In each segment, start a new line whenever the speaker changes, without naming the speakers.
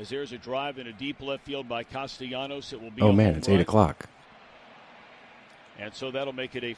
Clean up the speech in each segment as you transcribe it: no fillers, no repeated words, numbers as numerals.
As there's a drive in a deep left field by Castellanos, it will be.
Oh man, it's 8 o'clock.
And so that'll make it a.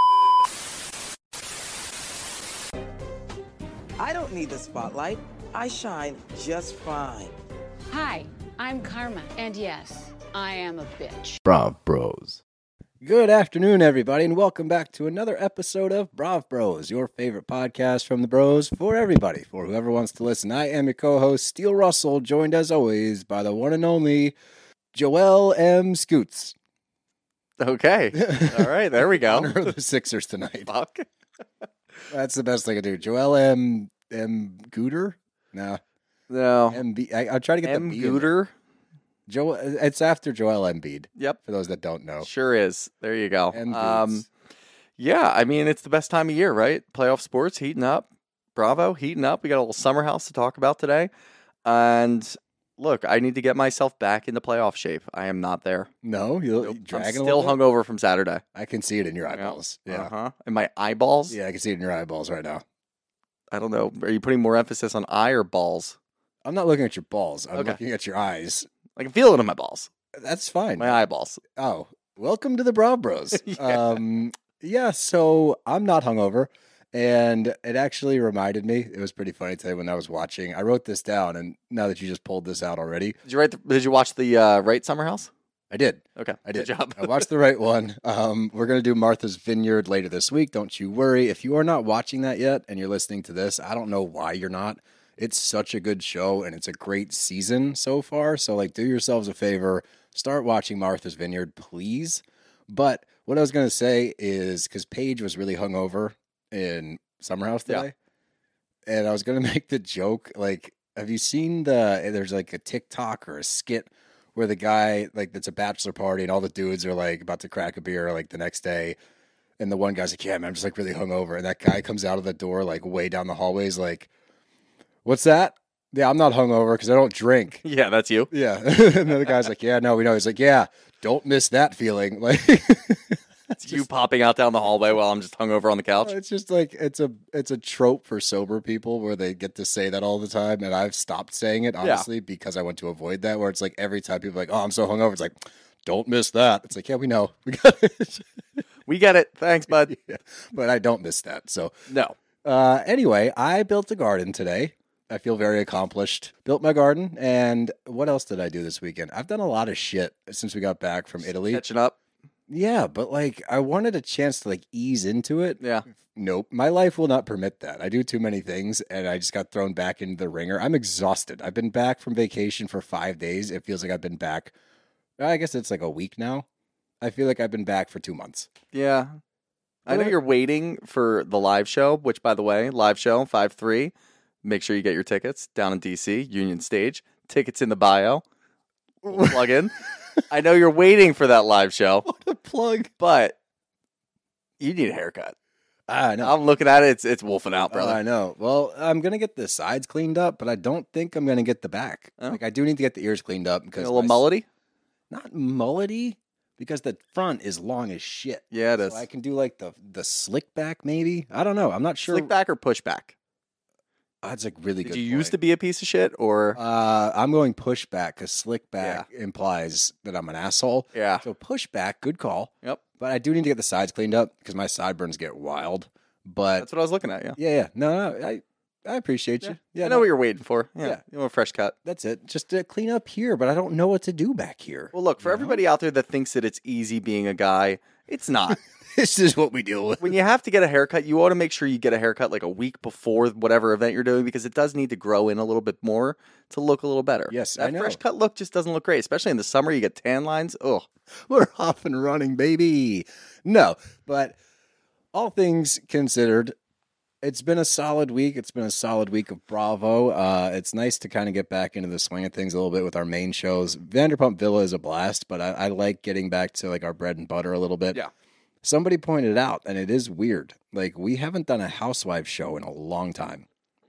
I don't need the spotlight. I shine just fine.
Hi, I'm Karma, and yes, I am a bitch.
Brav Bros. Good afternoon, everybody, and welcome back to another episode of Brav Bros, your favorite podcast from the bros for everybody, for whoever wants to listen. I am your co-host, Steele Russell, joined as always by the one and only Joel M. Scoots.
Okay. All right, there we go.
Honor of the Sixers tonight.
Fuck.
That's the best thing I can do. Joel M. Gooter? No.
MB.
I'll try to get
M.
the B in there.
Gooter.
It's after Joel Embiid.
Yep.
For those that don't know.
Sure is. There you go.
Embiid's.
Yeah, I mean, it's the best time of year, right? Playoff sports heating up. Bravo, heating up. We got a little summer house to talk about today. And look, I need to get myself back into playoff shape. I am not there.
No, you're
Nope.
dragging
I'm still hungover from Saturday.
I can see it in your eyeballs. Yeah.
Uh-huh. And my eyeballs?
Yeah, I can see it in your eyeballs right now.
I don't know. Are you putting more emphasis on eye or balls?
I'm not looking at your balls. I'm
Okay.
looking at your eyes.
I can feel it in my balls.
That's fine.
My eyeballs.
Oh, welcome to the Brav Bros.
Yeah.
Yeah, so I'm not hungover, and it actually reminded me. It was pretty funny today when I was watching. I wrote this down, and now that you just pulled this out already,
Did you watch the Right Summer House?
I did.
Okay.
I did.
Good job.
I watched the right one. We're going to do Martha's Vineyard later this week. Don't you worry. If you are not watching that yet and you're listening to this, I don't know why you're not. It's such a good show, and it's a great season so far. So, do yourselves a favor. Start watching Martha's Vineyard, please. But what I was going to say is, because Paige was really hungover in Summer House today, and I was going to make the joke, have you seen there's a TikTok or a skit where the guy, it's a bachelor party, and all the dudes are, about to crack a beer, the next day, and the one guy's like, yeah, man, I'm just, really hungover, and that guy comes out of the door, way down the hallways, what's that? Yeah, I'm not hungover because I don't drink.
Yeah, that's you.
Yeah. And the other guy's like, yeah, no, we know. He's like, yeah, don't miss that feeling.
It's you popping out down the hallway while I'm just hungover on the couch.
It's just it's a trope for sober people where they get to say that all the time. And I've stopped saying it, honestly, because I want to avoid that, where it's every time people are like, oh, I'm so hungover. It's like, don't miss that. It's like, yeah, we know. We got it.
We get it. Thanks, bud.
Yeah, but I don't miss that. So,
No.
Anyway, I built a garden today. I feel very accomplished. Built my garden, and what else did I do this weekend? I've done a lot of shit since we got back from Italy.
Catching up.
Yeah, but I wanted a chance to ease into it.
Yeah.
Nope, my life will not permit that. I do too many things, and I just got thrown back into the ringer. I'm exhausted. I've been back from vacation for 5 days. It feels like I've been back. I guess it's a week now. I feel like I've been back for 2 months.
Yeah. I know you're waiting for the live show, which, by the way, live show 5/3. Make sure you get your tickets down in D.C., Union Stage. Tickets in the bio. Plug in. I know you're waiting for that live show.
What a plug.
But you need a haircut.
I know.
I'm looking at it. It's wolfing out, brother.
I know. Well, I'm going to get the sides cleaned up, but I don't think I'm going to get the back.
Oh.
I do need to get the ears cleaned up. Because
A little mullety?
Not mullety, because the front is long as shit.
Yeah, it is.
So I can do the slick back, maybe. I don't know. I'm not sure.
Slick back or push back?
That's a really good
Did you
point.
used to be a piece of shit, or?
I'm going push back because slick back
Yeah.
implies that I'm an asshole.
Yeah.
So push back, good call.
Yep.
But I do need to get the sides cleaned up because my sideburns get wild. But
That's what I was looking at, yeah.
yeah. No, I appreciate you. Yeah,
I know what you're waiting for. Yeah. You want a fresh cut.
That's it. Just to clean up here, but I don't know what to do back here.
Well, look, for everybody out there that thinks that it's easy being a guy, it's not.
This is what we deal with.
When you have to get a haircut, you ought to make sure you get a haircut a week before whatever event you're doing, because it does need to grow in a little bit more to look a little better.
Yes,
that
I know.
fresh cut look just doesn't look great, especially in the summer. You get tan lines. Ugh.
We're off and running, baby. No, but all things considered, it's been a solid week. It's been a solid week of Bravo. It's nice to kind of get back into the swing of things a little bit with our main shows. Vanderpump Villa is a blast, but I like getting back to our bread and butter a little bit.
Yeah.
Somebody pointed out, and it is weird, we haven't done a housewife show in a long time.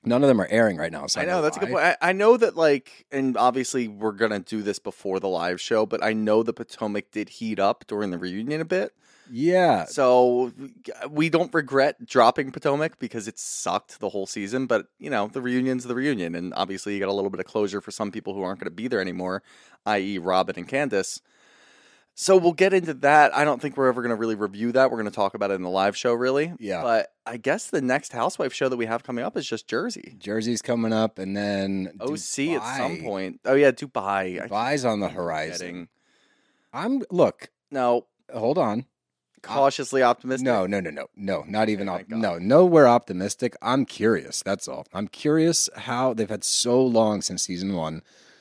None of them are airing right now. So
I know that's a good point. I know that, like, and obviously we're gonna do this before the live show, but I know the Potomac did heat up during the reunion a bit.
Yeah.
So we don't regret dropping Potomac because it sucked the whole season. But the reunion's the reunion, and obviously you got a little bit of closure for some people who aren't going to be there anymore, i.e., Robin and Candace. So we'll get into that. I don't think we're ever going to really review that. We're going to talk about it in the live show, really.
Yeah.
But I guess the next Housewife show that we have coming up is just Jersey.
Jersey's coming up, and then
OC
Dubai.
at some point. Oh, yeah, Dubai.
Dubai's on the horizon. Look.
No.
Hold on.
Cautiously optimistic?
No. Not even.
Thank God.
No, we're optimistic. I'm curious. That's all. I'm curious how they've had so long since season 1.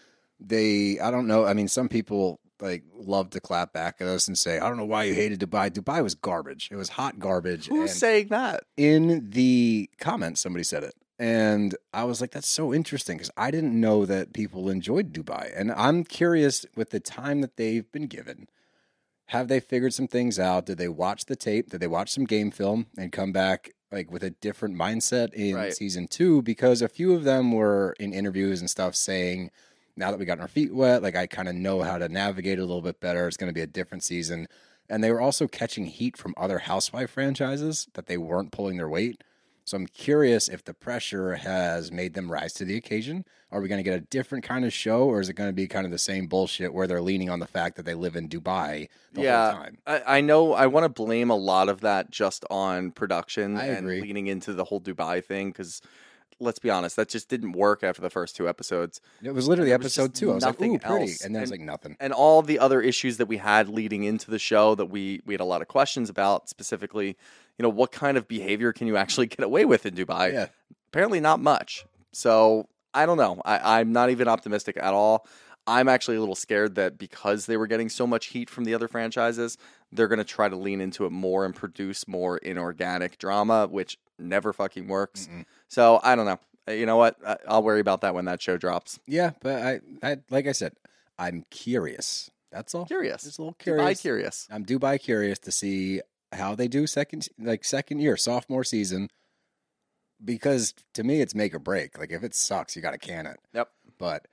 I don't know. I mean, some people love to clap back at us and say, I don't know why you hated Dubai. Dubai was garbage. It was hot garbage.
Who's saying that?
In the comments, somebody said it. And I was like, that's so interesting because I didn't know that people enjoyed Dubai. And I'm curious with the time that they've been given. Have they figured some things out? Did they watch the tape? Did they watch some game film and come back with a different mindset in season 2? Because a few of them were in interviews and stuff saying, now that we got our feet wet, I kind of know how to navigate it a little bit better. It's going to be a different season. And they were also catching heat from other Housewife franchises that they weren't pulling their weight. So I'm curious if the pressure has made them rise to the occasion. Are we going to get a different kind of show, or is it going to be kind of the same bullshit where they're leaning on the fact that they live in Dubai the whole time?
I know. I want to blame a lot of that just on production and
agree.
leaning into the whole Dubai thing because let's be honest, that just didn't work after the first 2 episodes.
It was literally
There was
episode
just
2. I was like, ooh,
nothing
pretty.
else.
And then it was like nothing.
And all the other issues that we had leading into the show that we had a lot of questions about, specifically, what kind of behavior can you actually get away with in Dubai?
Yeah.
Apparently not much. So I don't know. I'm not even optimistic at all. I'm actually a little scared that because they were getting so much heat from the other franchises, they're going to try to lean into it more and produce more inorganic drama, which never fucking works.
Mm-mm.
So I don't know. You know what? I'll worry about that when that show drops.
Yeah, but I like I said, I'm curious. That's all.
Curious.
Just a little curious.
Dubai curious.
I'm Dubai curious to see how they do second year, sophomore season. Because to me, it's make or break. If it sucks, you got to can it.
Yep.
But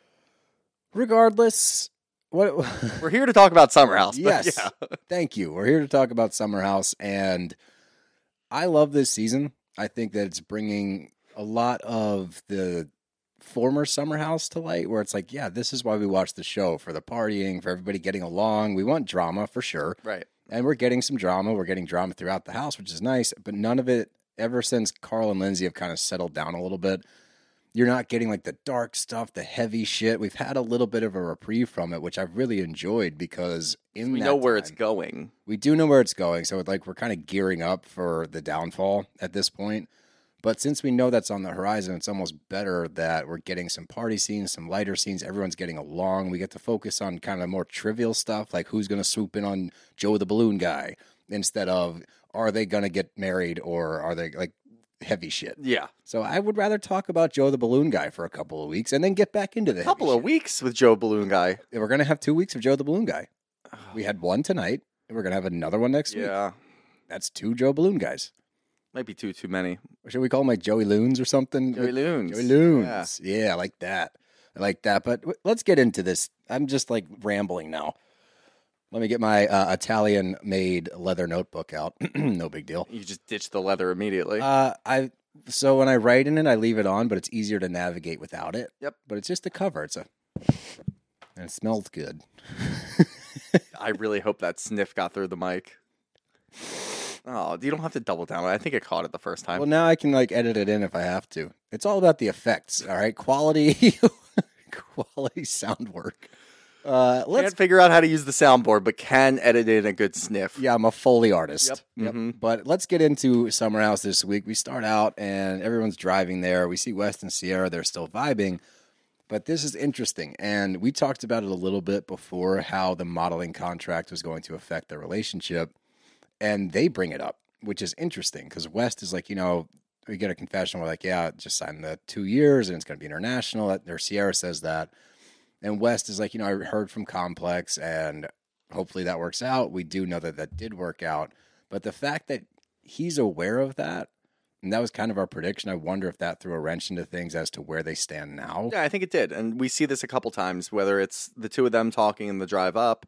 regardless, what
We're here to talk about Summer House.
Yes.
Yeah.
Thank you. We're here to talk about Summer House, and I love this season. I think that it's bringing a lot of the former Summer House to light, where it's yeah, this is why we watch the show, for the partying, for everybody getting along. We want drama for sure.
Right.
And we're getting some drama. We're getting drama throughout the house, which is nice, but none of it, ever since Carl and Lindsay have kind of settled down a little bit, you're not getting the dark stuff, the heavy shit. We've had a little bit of a reprieve from it, which I've really enjoyed because we
know where it's going.
We do know where it's going. So we're kind of gearing up for the downfall at this point. But since we know that's on the horizon, it's almost better that we're getting some party scenes, some lighter scenes. Everyone's getting along. We get to focus on kind of more trivial stuff, like who's going to swoop in on Joe the Balloon Guy, instead of are they going to get married or are they heavy shit.
Yeah.
So I would rather talk about Joe the Balloon Guy for a couple of weeks and then get back into the
couple of weeks with Joe Balloon Guy.
We're going to have 2 weeks of Joe the Balloon Guy. We had one tonight, and we're going to have another one next week.
Yeah.
That's 2 Joe Balloon Guys.
Might be too many.
Or should we call him Joey Loons or something?
Joey Loons.
Joey Loons. Yeah, I like that. But let's get into this. I'm just rambling now. Let me get my Italian-made leather notebook out. No big deal.
You just ditch the leather immediately.
So when I write in it, I leave it on, but it's easier to navigate without it.
Yep.
But it's just the cover. And it smells good.
I really hope that sniff got through the mic. Oh, you don't have to double down. I think I caught it the first time.
Well, now I can edit it in if I have to. It's all about the effects, all right? Quality sound work.
Can't figure out how to use the soundboard, but can edit in a good sniff.
Yeah, I'm a Foley artist.
Yep. Mm-hmm.
But let's get into Summer House this week. We start out and everyone's driving there. We see West and Sierra. They're still vibing. But this is interesting. And we talked about it a little bit before, how the modeling contract was going to affect their relationship. And they bring it up, which is interesting because West is we get a confession. We're yeah, just sign the 2 years and it's going to be international. Or Sierra says that. And West is I heard from Complex and hopefully that works out. We do know that did work out. But the fact that he's aware of that And that was kind of our prediction. I wonder if that threw a wrench into things as to where they stand now.
Yeah, I think it did. And we see this a couple times, whether it's the two of them talking in the drive up,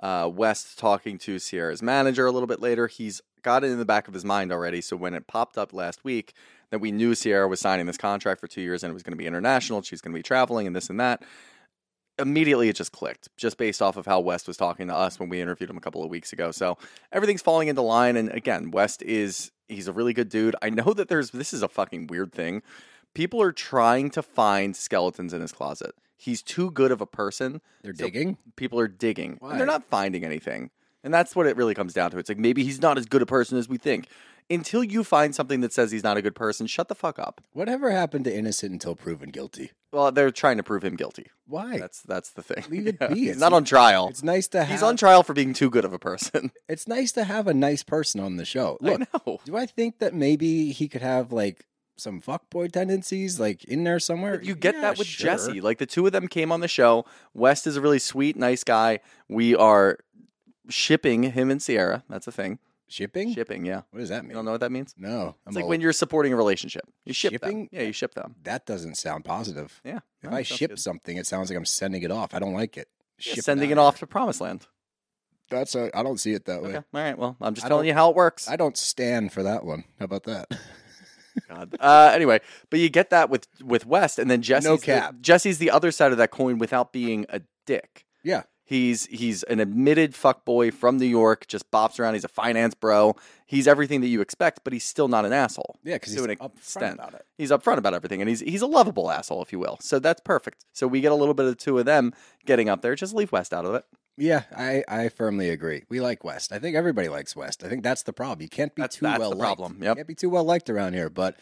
West talking to Sierra's manager a little bit later. He's got it in the back of his mind already. So when it popped up last week that we knew Sierra was signing this contract for 2 years and it was going to be international, she's going to be traveling and this and that, immediately it just clicked, just based off of how West was talking to us when we interviewed him a couple of weeks ago. So everything's falling into line. And again, West he's a really good dude. I know that this is a fucking weird thing. People are trying to find skeletons in his closet. He's too good of a person.
They're digging?
People are digging.
Why?
And they're not finding anything. And that's what it really comes down to. It's like, maybe he's not as good a person as we think. Until you find something that says he's not a good person, shut the fuck up.
Whatever happened to innocent until proven guilty?
Well, they're trying to prove him guilty.
Why?
That's the thing.
Leave it
Yeah.
be.
He's not on trial.
It's nice to have.
He's on trial for being too good of a person.
It's nice to have a nice person on the show. Look,
I know.
do I think that maybe he could have like some fuckboy tendencies like in there somewhere?
You get
Yeah,
that with
sure.
Jesse. Like the two of them came on the show. West is a really sweet, nice guy. We are shipping him and Sierra. That's a thing.
Shipping?
Shipping, yeah.
What does that
You
mean?
don't know what that means?
No.
It's like when you're supporting a relationship. You ship
Shipping?
them. Yeah, you ship them.
That doesn't sound positive.
Yeah.
If
No,
I
it sounds
ship
good.
something, it sounds like I'm sending it off. I don't like it.
Yeah,
Ship
sending it
out.
off to Promised Land.
I don't see it that way.
Okay. All right. Well, I'm just
I
telling
don't-
you how it works.
I don't stand for that one. How about that?
God. Anyway, but you get that with West, and then Jesse's
cap.
Jesse's the other side of that coin without being a dick.
Yeah.
He's an admitted fuckboy from New York, just bops around. He's a finance bro. He's everything that you expect, but he's still not an asshole.
Yeah, because he's
To an
upfront
extent.
about it.
He's upfront about everything, and he's a lovable asshole, if you will. So that's perfect. So we get a little bit of the two of them getting up there. Just leave West out of it.
Yeah, I firmly agree. We like West. I think everybody likes West. I think that's the problem. You can't be
That's
too well
the
liked.
problem.
You
Yep.
can't be too well liked around here. But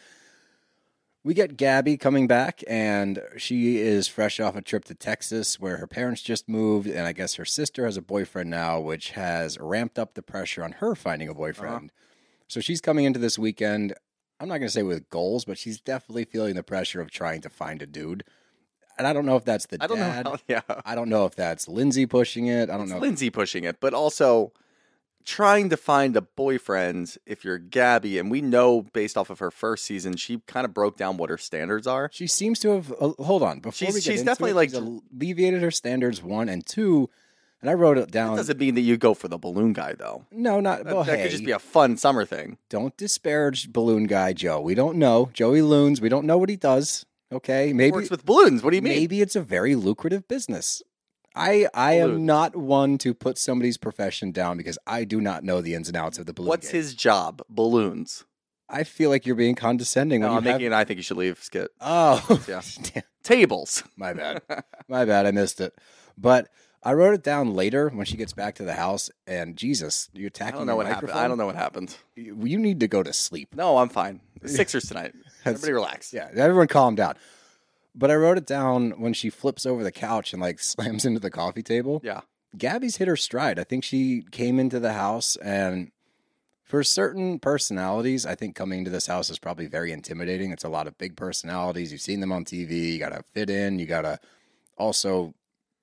we get Gabby coming back, and she is fresh off a trip to Texas where her parents just moved, and I guess her sister has a boyfriend now, which has ramped up the pressure on her finding a boyfriend. So she's coming into this weekend, I'm not going to say with goals, but she's definitely feeling the pressure of trying to find a dude. And I don't know if that's the
I don't
dad.
know. Yeah.
I don't know if that's Lindsay pushing it. I don't know.
Lindsay pushing it, but also trying to find a boyfriend if you're Gabby. And we know based off of her first season, she kind of broke down what her standards are.
She seems to have. Hold on, before we get
She's
into
definitely
it,
like-
she's alleviated her standards 1 and 2, and I wrote it down.
Doesn't mean that you go for the balloon guy, though.
No, not.
That,
Well,
that
hey,
could just be a fun summer thing.
don't disparage balloon guy Joe. We don't know Joey Loons. We don't know what he does. Okay,
He
maybe
works with balloons. What do you mean?
maybe it's a very lucrative business. I am
Balloons.
not one to put somebody's profession down because I do not know the ins and outs of the balloon.
What's
game.
his job? Balloons.
I feel like you're being condescending.
No,
when
I'm
you have...
making. I think you should leave. Skit.
Oh,
Yeah.
damn.
Tables.
My bad. My bad. I missed it. But I wrote it down later when she gets back to the house. And Jesus, you're
I
attacking
don't know
your
what happened.
microphone?
I don't know what happened.
You need to go to sleep.
No, I'm fine. Sixers tonight. Everybody relax.
Yeah, everyone calm down. But I wrote it down when she flips over the couch and like slams into the coffee table.
Yeah.
Gabby's hit her stride. I think she came into the house, and for certain personalities, I think coming into this house is probably very intimidating. It's a lot of big personalities. You've seen them on TV. You got to fit in. You got to also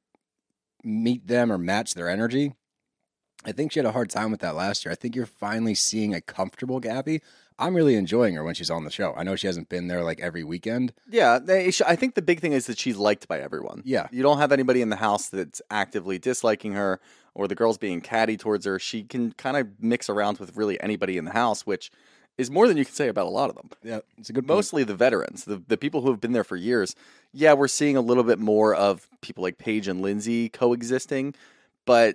meet them or match their energy. I think she had a hard time with that last year. I think you're finally seeing a comfortable Gabby. I'm really enjoying her when she's on the show. I know she hasn't been there like every weekend.
Yeah, I think the big thing is that she's liked by everyone.
Yeah.
You don't have anybody in the house that's actively disliking her or the girls being catty towards her. She can kind of mix around with really anybody in the house, which is more than you can say about a lot of them.
Yeah, it's a good point.
Mostly the veterans, the people who have been there for years. Yeah, we're seeing a little bit more of people like Paige and Lindsay coexisting, but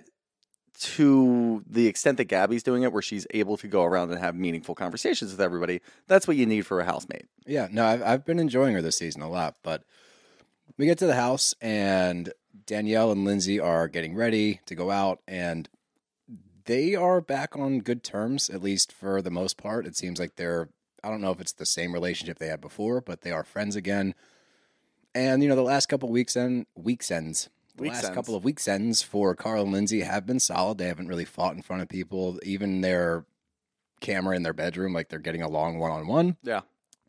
to the extent that Gabby's doing it, where she's able to go around and have meaningful conversations with everybody, that's what you need for a housemate.
Yeah, no, I've been enjoying her this season a lot. But we get to the house, and Danielle and Lindsay are getting ready to go out, and they are back on good terms, at least for the most part. It seems like they're, I don't know if it's the same relationship they had before, but they are friends again. And, you know, the last couple weekends for Carl and Lindsay have been solid. They haven't really fought in front of people. Even their camera in their bedroom, like they're getting along one-on-one.
Yeah.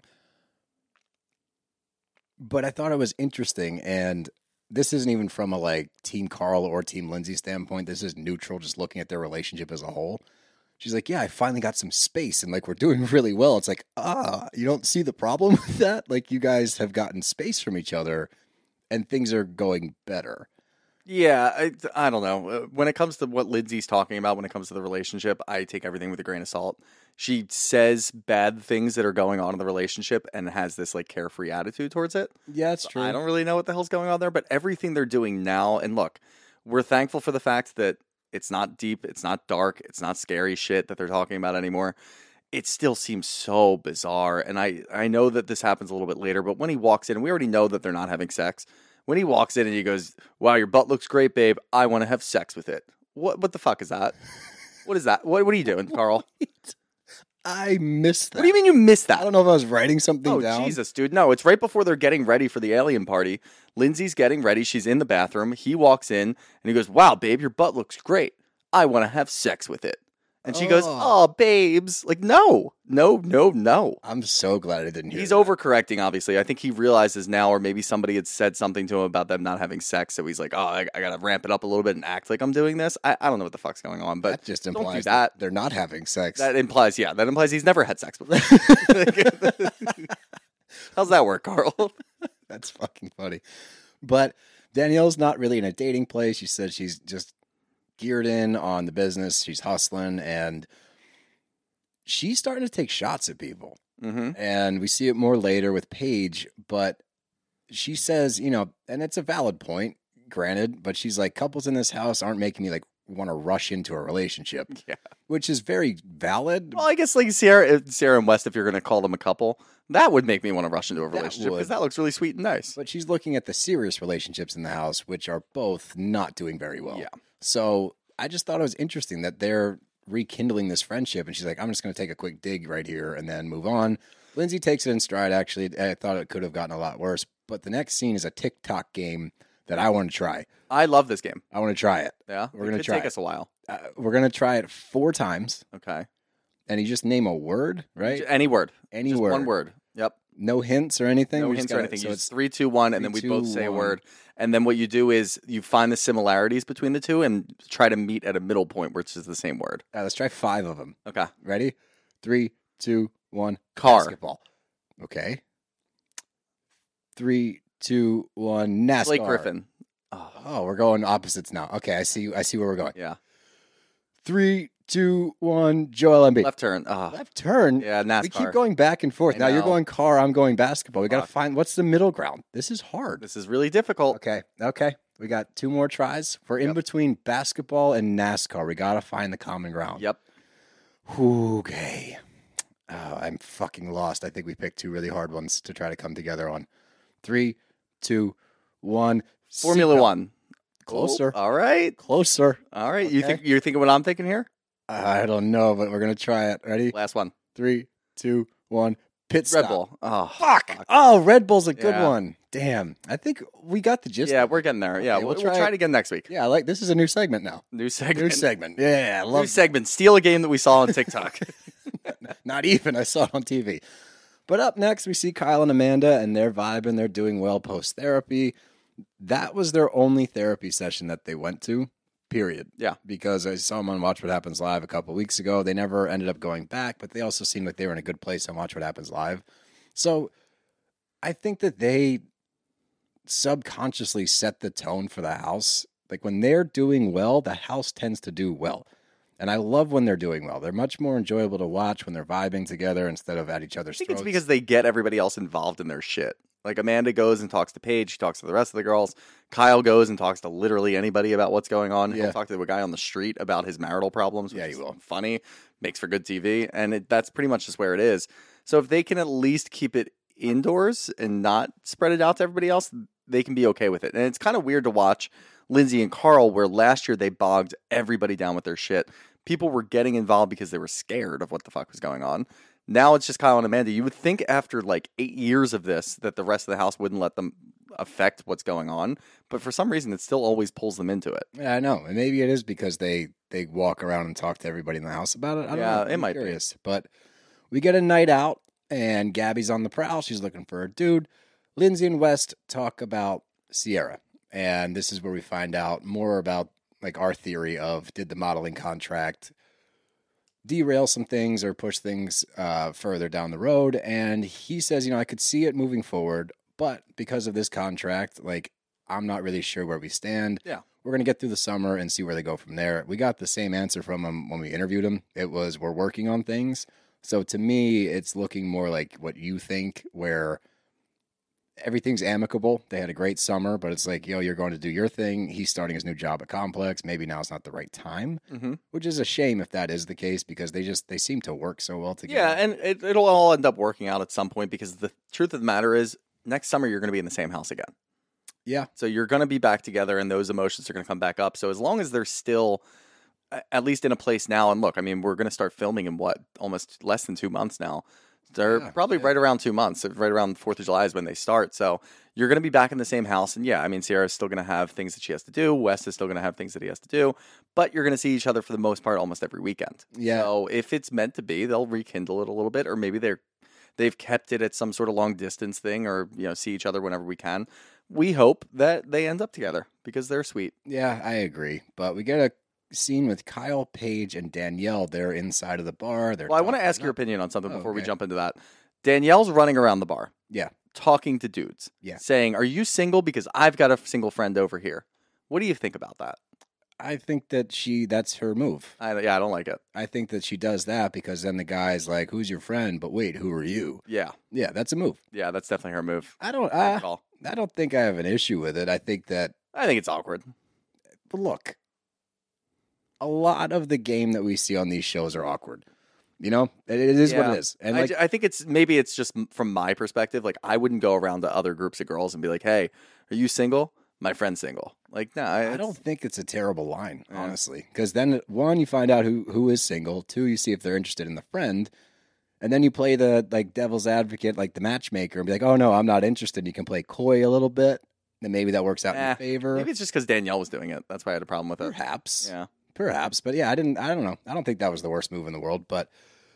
But I thought it was interesting, and this isn't even from a like Team Carl or Team Lindsay standpoint. This is neutral, just looking at their relationship as a whole. She's like, yeah, I finally got some space and like we're doing really well. It's like, you don't see the problem with that? Like you guys have gotten space from each other and things are going better.
Yeah, I don't know. When it comes to what Lindsay's talking about, when it comes to the relationship, I take everything with a grain of salt. She says bad things that are going on in the relationship and has this like carefree attitude towards it.
Yeah, that's true.
I don't really know what the hell's going on there, but everything they're doing now, and look, we're thankful for the fact that it's not deep, it's not dark, it's not scary shit that they're talking about anymore. It still seems so bizarre, and I know that this happens a little bit later, but when he walks in, and we already know that they're not having sex. When he walks in and he goes, wow, your butt looks great, babe. I want to have sex with it. What the fuck is that? What is that? What are you doing, Carl?
I missed that.
What do you mean you missed that?
I don't know if I was writing something down.
Oh, Jesus, dude. No, it's right before they're getting ready for the alien party. Lindsay's getting ready. She's in the bathroom. He walks in and he goes, wow, babe, your butt looks great. I want to have sex with it. And she goes, oh, babes. Like, no.
I'm so glad I didn't hear
He's
that.
overcorrecting, obviously. I think he realizes now, or maybe somebody had said something to him about them not having sex. So he's like, oh, I got to ramp it up a little bit and act like I'm doing this. I don't know what the fuck's going on, but
That just
don't
implies
do that.
they're not having sex.
That implies he's never had sex before. How's that work, Carl?
That's fucking funny. But Danielle's not really in a dating place. She said she's just geared in on the business. She's hustling and she's starting to take shots at people.
Mm-hmm.
And we see it more later with Paige, but she says, and it's a valid point, granted, but she's like, couples in this house aren't making me like want to rush into a relationship.
Yeah.
Which is very valid.
Well, I guess like Sierra and West, if you're going to call them a couple, that would make me want to rush into a relationship because that looks really sweet and nice.
But she's looking at the serious relationships in the house, which are both not doing very well.
Yeah.
So I just thought it was interesting that they're rekindling this friendship. And she's like, I'm just going to take a quick dig right here and then move on. Lindsay takes it in stride, actually. I thought it could have gotten a lot worse. But the next scene is a TikTok game that I want to try.
I love this game.
I want to try it.
Yeah?
We're going to try
take
it.
us a while.
We're going to try it 4 times.
Okay.
And you just name a word, right?
Any word.
Any
Just
word.
one word. Yep.
No hints or anything?
No
We
hints
just
or
gotta-
anything.
So
You
it's
just 3, 2, 1, and then we
3,
both
2,
say a
1.
word. And then what you do is you find the similarities between the two and try to meet at a middle point, which is the same word.
let's try 5 of them.
Okay.
Ready? 3, 2, 1.
Car.
Basketball. Okay. 3, 2, 1. NASCAR.
Blake Griffin.
Oh, we're going opposites now. Okay, I see where we're going.
Yeah.
3, 2, 1. Joel Embiid.
Left turn. Oh.
Left turn.
Yeah, NASCAR.
We keep going back and forth.
I
Now you're
know.
going car. I'm going basketball. We got to
Fuck.
find what's the middle ground. This is hard.
This is really difficult.
Okay. We got 2 more tries. We're in between basketball and NASCAR. We got to find the common ground.
Yep.
Okay. Oh, I'm fucking lost. I think we picked 2 really hard ones to try to come together on. 3, 2, 1.
Formula
Seatbelt.
One.
Closer.
Oh, all right.
Closer.
All right.
Okay.
You're thinking what I'm thinking here?
I don't know, but we're gonna try it. Ready?
Last one.
3, 2, 1. Pit stop.
Red Bull. Oh,
Fuck. Oh, Red Bull's a good
Yeah.
one. Damn. I think we got the gist.
Yeah,
of it.
we're getting there. Yeah,
Okay,
we'll
we'll
try
try
it again next week.
Yeah, I like this is a new segment now.
New segment.
New segment. Yeah, I love
New segment. Steal a game that we saw on TikTok.
Not even. I saw it on TV. But up next, we see Kyle and Amanda, and they're vibing. They're doing well post therapy. That was their only therapy session that they went to, period.
Yeah.
Because I saw them on Watch What Happens Live a couple weeks ago. They never ended up going back, but they also seemed like they were in a good place on Watch What Happens Live. So I think that they subconsciously set the tone for the house. Like when they're doing well, the house tends to do well. And I love when they're doing well. They're much more enjoyable to watch when they're vibing together instead of at each other's
I think
throats.
it's because they get everybody else involved in their shit. Like Amanda goes and talks to Paige, she talks to the rest of the girls. Kyle goes and talks to literally anybody about what's going on.
Yeah.
He'll talk to a guy on the street about his marital problems, which
Yeah, he
is
will.
funny, makes for good TV, and that's pretty much just where it is. So if they can at least keep it indoors and not spread it out to everybody else, they can be okay with it. And it's kind of weird to watch Lindsay and Carl, where last year they bogged everybody down with their shit. People were getting involved because they were scared of what the fuck was going on. Now it's just Kyle and Amanda. You would think after like 8 years of this that the rest of the house wouldn't let them affect what's going on. But for some reason, it still always pulls them into it.
Yeah, I know. And maybe it is because they walk around and talk to everybody in the house about it. I don't
Yeah,
know.
it
I'm
might be.
curious. But we get a night out, and Gabby's on the prowl. She's looking for a dude. Lindsay and West talk about Sierra. And this is where we find out more about like our theory of did the modeling contract derail some things or push things further down the road. And he says, I could see it moving forward, but because of this contract, like, I'm not really sure where we stand.
Yeah.
We're going to get through the summer and see where they go from there. We got the same answer from him when we interviewed him. It was, we're working on things. So to me, it's looking more like what you think, where everything's amicable. They had a great summer, but it's like, you're going to do your thing. He's starting his new job at Complex. Maybe now's not the right time, which is a shame if that is the case, because they seem to work so well together.
Yeah, and it'll all end up working out at some point, because the truth of the matter is, next summer you're going to be in the same house again.
Yeah.
So you're going to be back together, and those emotions are going to come back up. So as long as they're still at least in a place now, and look, I mean, we're going to start filming in almost less than 2 months now. They're probably right around 2 months, right around 4th of July is when they start. So you're going to be back in the same house. And yeah, I mean, Sierra's still going to have things that she has to do. Wes is still going to have things that he has to do. But you're going to see each other for the most part almost every weekend.
Yeah.
So if it's meant to be, they'll rekindle it a little bit, or maybe they've kept it at some sort of long distance thing, or see each other whenever we can. We hope that they end up together because they're sweet.
Yeah, I agree. But we get a scene with Kyle, Paige, and Danielle. They're inside of the bar.
Well, I want to ask your opinion on something before we
okay.
jump into that. Danielle's running around the bar.
Yeah.
Talking to dudes.
Yeah.
Saying, "Are you single? Because I've got a single friend over here." What do you think about that?
I think that that's her move.
I don't like it.
I think that she does that because then the guy's like, "Who's your friend?" But wait, who are you?
Yeah.
Yeah, that's a move.
Yeah, that's definitely her move.
I don't think I have an issue with it. I think
it's awkward.
But look, a lot of the game that we see on these shows are awkward. It is what it is. And
I think it's just from my perspective. Like, I wouldn't go around to other groups of girls and be like, "Hey, are you single? My friend's single." Like, no,
I don't think it's a terrible line, honestly. Because then, one, you find out who is single. Two, you see if they're interested in the friend. And then you play the devil's advocate, like the matchmaker, and be like, "Oh no, I'm not interested." And you can play coy a little bit, and maybe that works out in your favor.
Maybe it's just because Danielle was doing it. That's why I had a problem with it.
Perhaps.
Yeah.
Perhaps. But yeah, I don't know. I don't think that was the worst move in the world, but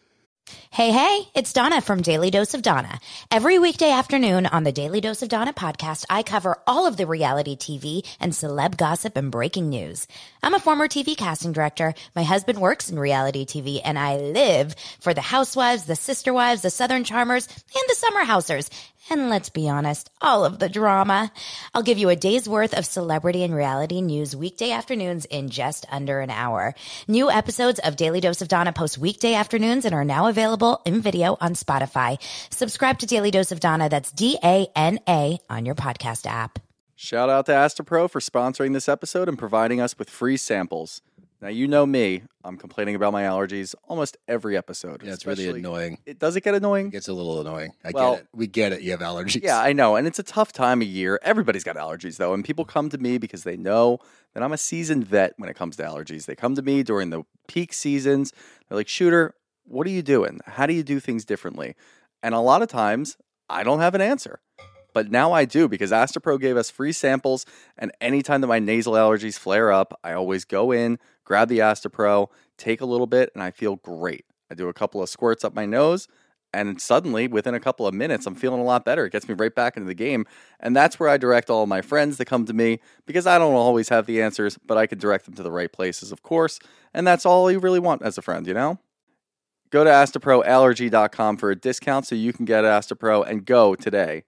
Hey, it's Donna from Daily Dose of Donna. Every weekday afternoon on the Daily Dose of Donna podcast, I cover all of the reality TV and celeb gossip and breaking news. I'm a former TV casting director. My husband works in reality TV, and I live for the Housewives, the Sister Wives, the Southern Charmers, and the Summer Housers. And let's be honest, all of the drama. I'll give you a day's worth of celebrity and reality news weekday afternoons in just under an hour. New episodes of Daily Dose of Donna post weekday afternoons and are now available in video on Spotify. Subscribe to Daily Dose of Donna, that's DANA, on your podcast app.
Shout out to Astapro for sponsoring this episode and providing us with free samples. Now, you know me. I'm complaining about my allergies almost every episode.
yeah, it's really annoying.
Does it get annoying?
It gets a little annoying. I
Well,
get it. We get it. You have allergies.
Yeah, I know. And it's a tough time of year. Everybody's got allergies, though. And people come to me because they know that I'm a seasoned vet when it comes to allergies. They come to me during the peak seasons. They're like, "Shooter, what are you doing? How do you do things differently?" And a lot of times, I don't have an answer. But now I do, because Astapro gave us free samples. And anytime that my nasal allergies flare up, I always go in, grab the Astapro, take a little bit, and I feel great. I do a couple of squirts up my nose, and suddenly, within a couple of minutes, I'm feeling a lot better. It gets me right back into the game. And that's where I direct all of my friends that come to me, because I don't always have the answers, but I can direct them to the right places, of course. And that's all you really want as a friend, Go to AstaproAllergy.com for a discount so you can get Astapro, and go today.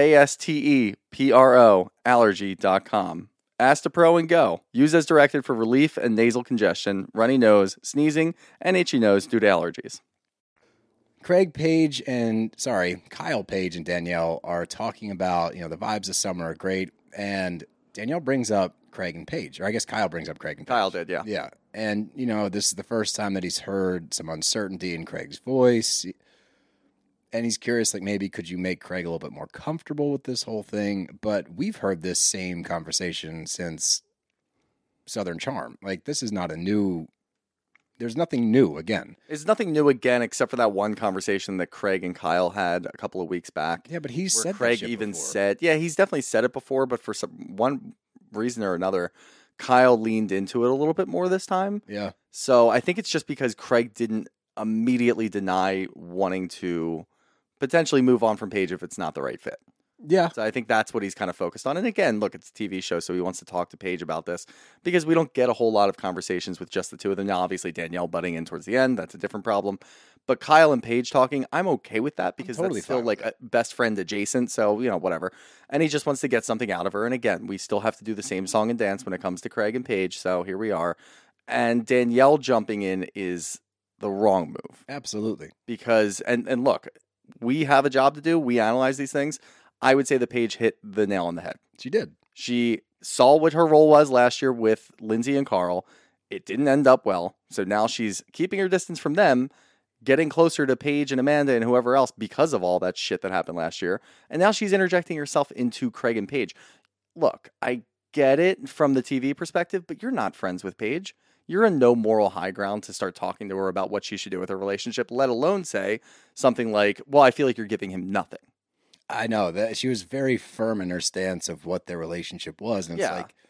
ASTEPRO allergy.com. Astapro and go. Use as directed for relief and nasal congestion, runny nose, sneezing, and itchy nose due to allergies.
Kyle Paige and Danielle are talking about, the vibes of summer are great. And Danielle brings up Craig and Paige, or I guess Kyle brings up Craig and Paige.
Kyle did, yeah.
Yeah. And, this is the first time that he's heard some uncertainty in Craig's voice. And he's curious, maybe could you make Craig a little bit more comfortable with this whole thing? But we've heard this same conversation since Southern Charm. This is not there's nothing new again.
It's nothing new again, except for that one conversation that Craig and Kyle had a couple of weeks back.
Yeah, but he's said
Craig
that shit
even
before.
said, yeah, he's definitely said it before, but for one reason or another, Kyle leaned into it a little bit more this time.
Yeah.
So I think it's just because Craig didn't immediately deny wanting to potentially move on from Paige if it's not the right fit.
Yeah.
So I think that's what he's kind of focused on. And again, look, it's a TV show, so he wants to talk to Paige about this because we don't get a whole lot of conversations with just the two of them. Now, obviously, Danielle butting in towards the end, that's a different problem. But Kyle and Paige talking, I'm okay with that because
totally
that's still
fine
like
with
a best friend adjacent. So, whatever. And he just wants to get something out of her. And again, we still have to do the same song and dance when it comes to Craig and Paige. So here we are. And Danielle jumping in is the wrong move
Absolutely.
because, and look, we have a job to do. We analyze these things. I would say that Paige hit the nail on the head.
She did.
She saw what her role was last year with Lindsay and Carl. It didn't end up well. So now she's keeping her distance from them, getting closer to Paige and Amanda and whoever else because of all that shit that happened last year. And now she's interjecting herself into Craig and Paige. Look, I get it from the TV perspective, but you're not friends with Paige. You're in no moral high ground to start talking to her about what she should do with her relationship, let alone say something like, well, I feel like you're giving him nothing.
I know that she was very firm in her stance of what their relationship was. And it's
Yeah.
like,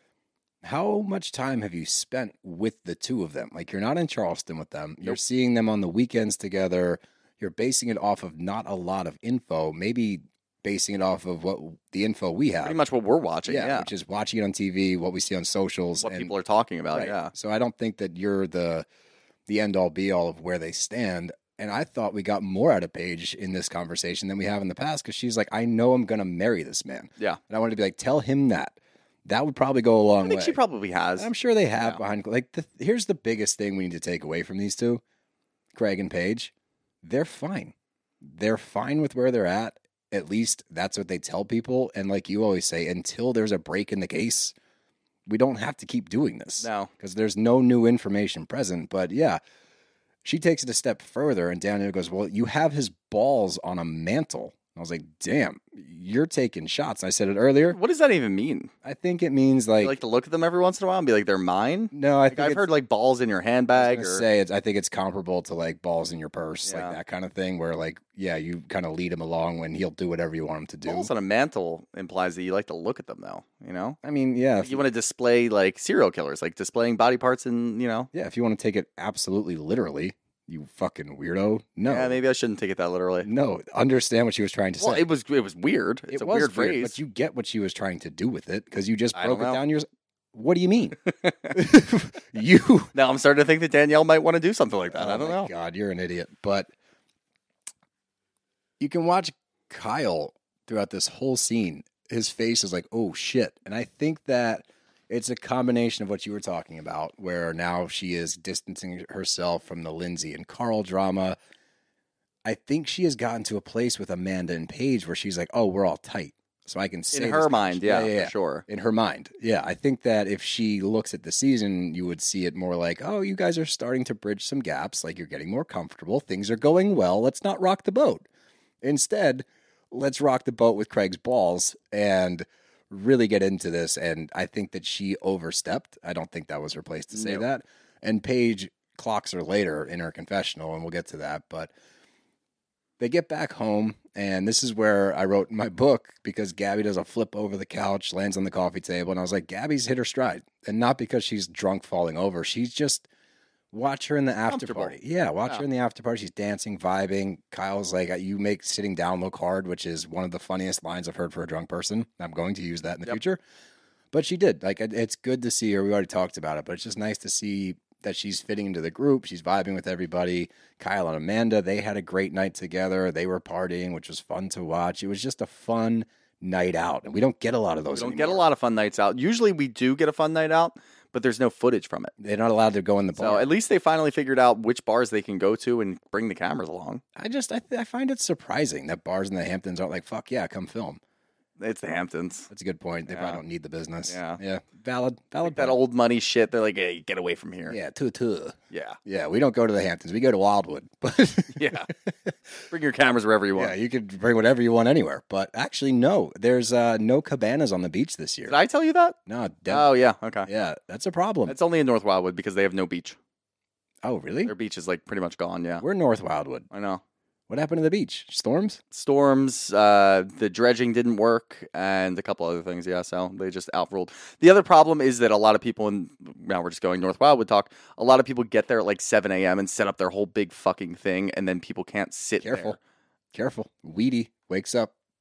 how much time have you spent with the two of them? Like, you're not in Charleston with them. You're
Nope.
seeing them on the weekends together. You're basing it off of not a lot of info, maybe basing it off of what the info we have.
Pretty much what we're watching. Yeah.
Which is watching it on TV, what we see on socials.
What
and-
people are talking about.
Right.
Yeah.
So I don't think that you're the end all be all of where they stand. And I thought we got more out of Paige in this conversation than we have in the past because she's like, I know I'm going to marry this man.
Yeah.
And I wanted to be like, tell him that. That would probably go a long
I think
way.
she probably has.
And I'm sure they have
Yeah.
behind. Like, here's the biggest thing we need to take away from these two, Craig and Paige. They're fine. They're fine with where they're at. At least that's what they tell people. And like you always say, until there's a break in the case, we don't have to keep doing this.
No.
Because there's no new information present. But yeah, she takes it a step further, and Daniel goes, well, you have his balls on a mantle. I was like, damn, you're taking shots. I said it earlier.
What does that even mean?
I think it means
You like to look at them every once in a while and be like, they're mine?
no, I
Like,
think
I've
it's-
heard like balls in your
I
handbag
was
or
gonna say I think it's comparable to like balls in your purse,
Yeah.
like that kind of thing, where like, yeah, you kind of lead him along when he'll do whatever you want him to do.
balls on a mantle implies that you like to look at them though, you know?
I mean, yeah,
Like you want to display like serial killers, like displaying body parts and,
yeah, if you want to take it absolutely literally, you fucking weirdo. No,
Yeah, maybe I shouldn't take it that literally.
no, understand what she was trying to
Well,
say.
it was weird. It's
It
a
was
weird phrase.
but you get what she was trying to do with it because you just
I
broke
don't
it
know.
down. What do you mean? You.
Now I'm starting to think that Danielle might want to do something like that. I don't
my
know.
God, you're an idiot. But you can watch Kyle throughout this whole scene. His face is like, oh shit. And I think that it's a combination of what you were talking about, where now she is distancing herself from the Lindsay and Carl drama. I think she has gotten to a place with Amanda and Paige where she's like, oh, we're all tight. So I can say
In
this
her
kind of
mind,
shit.
yeah, for sure.
In her mind. Yeah. I think that if she looks at the season, you would see it more like, oh, you guys are starting to bridge some gaps. Like you're getting more comfortable. Things are going well. Let's not rock the boat. Instead, let's rock the boat with Craig's balls and really get into this. And I think that she overstepped. I don't think that was her place to say
No.
that. And Paige clocks her later in her confessional, and we'll get to that. But they get back home, and this is where I wrote in my book because Gabby does a flip over the couch, lands on the coffee table, and I was like, Gabby's hit her stride. And not because she's drunk falling over. She's just, watch her in the after
Comfortable.
party. Yeah, watch
Yeah.
her in the after party. She's dancing, vibing. Kyle's like, you make sitting down look hard, which is one of the funniest lines I've heard for a drunk person. I'm going to use that in the
Yep.
future. But she did. Like, it's good to see her. We already talked about it, but it's just nice to see that she's fitting into the group. She's vibing with everybody. Kyle and Amanda, they had a great night together. They were partying, which was fun to watch. It was just a fun night out. And we don't get a lot of
We
those
don't get a
anymore.
lot of fun nights out. Usually we do get a fun night out, but there's no footage from it.
They're not allowed to go in the
So
bar.
at least they finally figured out which bars they can go to and bring the cameras along.
I find it surprising that bars in the Hamptons aren't like, fuck yeah, come film.
It's the Hamptons.
That's a good point. They
Yeah.
probably don't need the business.
Yeah.
Yeah. Valid
Like that
point.
old money shit. They're like, hey, get away from here.
Yeah, tutu.
Yeah.
Yeah, we don't go to the Hamptons. We go to Wildwood. But
Yeah. Bring your cameras wherever you want.
yeah, you could bring whatever you want anywhere. But actually, no. There's no cabanas on the beach this year.
Did I tell you that?
No.
Oh, yeah. Okay.
Yeah, that's a problem.
It's only in North Wildwood because they have no beach.
Oh, really?
Their beach is like pretty much gone. Yeah.
We're North Wildwood.
I know.
What happened to the beach? Storms?
Storms, the dredging didn't work, and a couple other things. Yeah, so they just outruled. The other problem is that a lot of people, now we're just going North Wildwood talk, a lot of people get there at like 7 a.m. and set up their whole big fucking thing, and then people can't sit
Careful.
there.
Careful. Weedy wakes up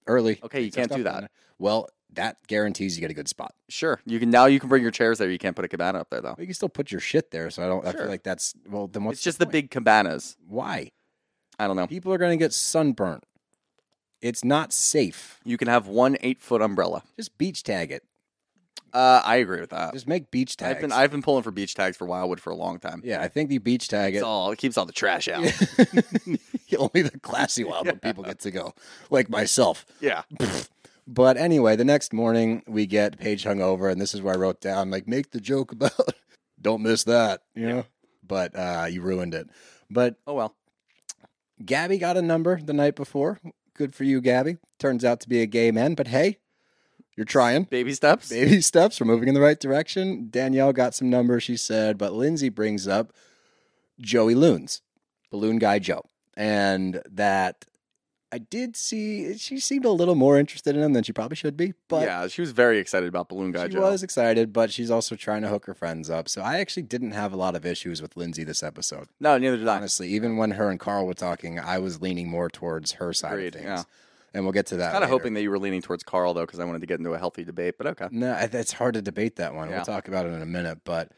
early.
Okay, you
Take some
can't do
stuff
that.
down there. Well, that guarantees you get a good spot.
Sure. You can bring your chairs there. You can't put a cabana up there though.
You can still put your shit there. So I
Sure.
feel like that's then what's
It's just the
point?
big cabanas.
Why?
I don't know.
People are going to get sunburnt. It's not safe.
You can have 1 8-foot umbrella.
Just beach tag it.
I agree with that.
Just make beach tags.
I've been pulling for beach tags for Wildwood for a long time.
Yeah, I think the beach tag it.
It keeps all the trash out.
Only the classy Wildwood people get to go, like myself.
Yeah.
But anyway, the next morning we get Paige hungover, and this is where I wrote down, like, make the joke about, don't miss that, you know? But you ruined it. But
Oh well.
Gabby got a number the night before. Good for you, Gabby. Turns out to be a gay man, but hey, you're trying.
Baby steps.
Baby steps. We're moving in the right direction. Danielle got some numbers, she said, but Lindsay brings up Joey Loons, Balloon Guy Joe. And that I did see, she seemed a little more interested in him than she probably should be. But
Yeah, she was very excited about Balloon Guy
she
Joe.
was excited, but she's also trying to hook her friends up. So I actually didn't have a lot of issues with Lindsay this episode.
No, neither did I.
Honestly, even when her and Carl were talking, I was leaning more towards her side
Agreed,
of things.
yeah.
And we'll get to that
Kind of
later.
hoping that you were leaning towards Carl though, because I wanted to get into a healthy debate. But okay.
No, it's hard to debate that one.
Yeah.
We'll talk about it in a minute. But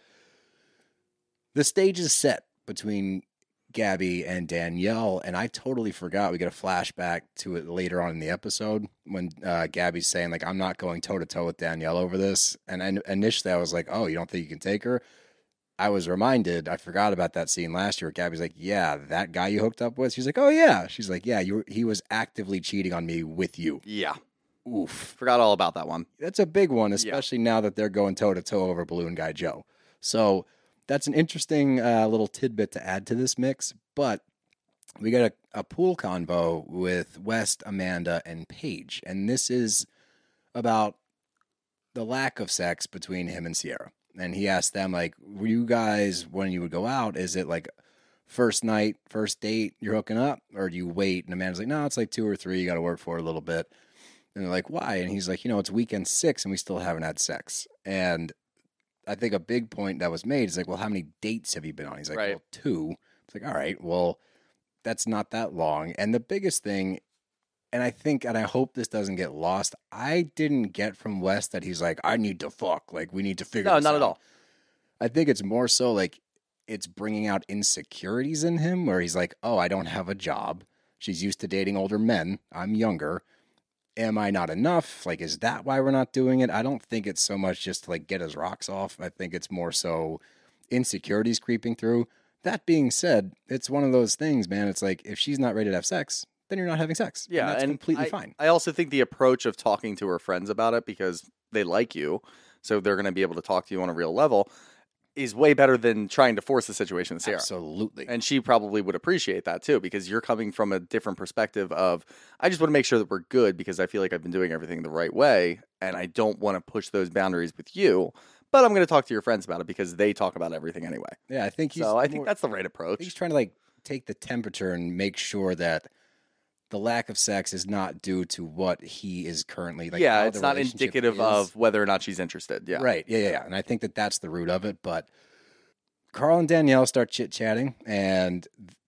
the stage is set between Gabby and Danielle, and I totally forgot. We get a flashback to it later on in the episode when Gabby's saying, like, I'm not going toe-to-toe with Danielle over this. And initially I was like, oh, you don't think you can take her? I was reminded, I forgot about that scene last year. Gabby's like, yeah, that guy you hooked up with? She's like, oh, yeah. She's like, yeah, he was actively cheating on me with you.
Yeah.
Oof.
Forgot all about that one.
That's a big one, especially now that they're going toe-to-toe over Balloon Guy Joe. So that's an interesting little tidbit to add to this mix. But we got a pool convo with West, Amanda, and Paige. And this is about the lack of sex between him and Sierra. And he asked them, like, were you guys, when you would go out, is it like first night, first date, you're hooking up? Or do you wait? And Amanda's like, no, it's like 2 or 3. You got to work for it a little bit. And they're like, why? And he's like, it's weekend 6 and we still haven't had sex. And I think a big point that was made is like, well, how many dates have you been on? He's like,
Right.
well, 2. It's like, all right, well, that's not that long. And the biggest thing, and I hope this doesn't get lost, I didn't get from West that he's like, I need to fuck. Like, we need to figure
No,
this
not
out.
at all.
I think it's more so like it's bringing out insecurities in him where he's like, oh, I don't have a job. She's used to dating older men. I'm younger. Am I not enough? Like, is that why we're not doing it? I don't think it's so much just to like get his rocks off. I think it's more so insecurities creeping through. That being said, it's one of those things, man. It's like if she's not ready to have sex, then you're not having sex.
Yeah,
and that's completely fine.
I also think the approach of talking to her friends about it because they like you, so they're going to be able to talk to you on a real level, is way better than trying to force the situation with Sarah.
Absolutely.
And she probably would appreciate that too, because you're coming from a different perspective of, I just want to make sure that we're good because I feel like I've been doing everything the right way, and I don't want to push those boundaries with you. But I'm going to talk to your friends about it because they talk about everything anyway.
Yeah, I think he's
I think that's the right approach.
He's trying to like take the temperature and make sure that the lack of sex is not due to what he is currently like.
Yeah,
how
it's
the
not
relationship
indicative
is.
of whether or not she's interested. Yeah.
Right. Yeah. And I think that that's the root of it. But Carl and Danielle start chit-chatting, and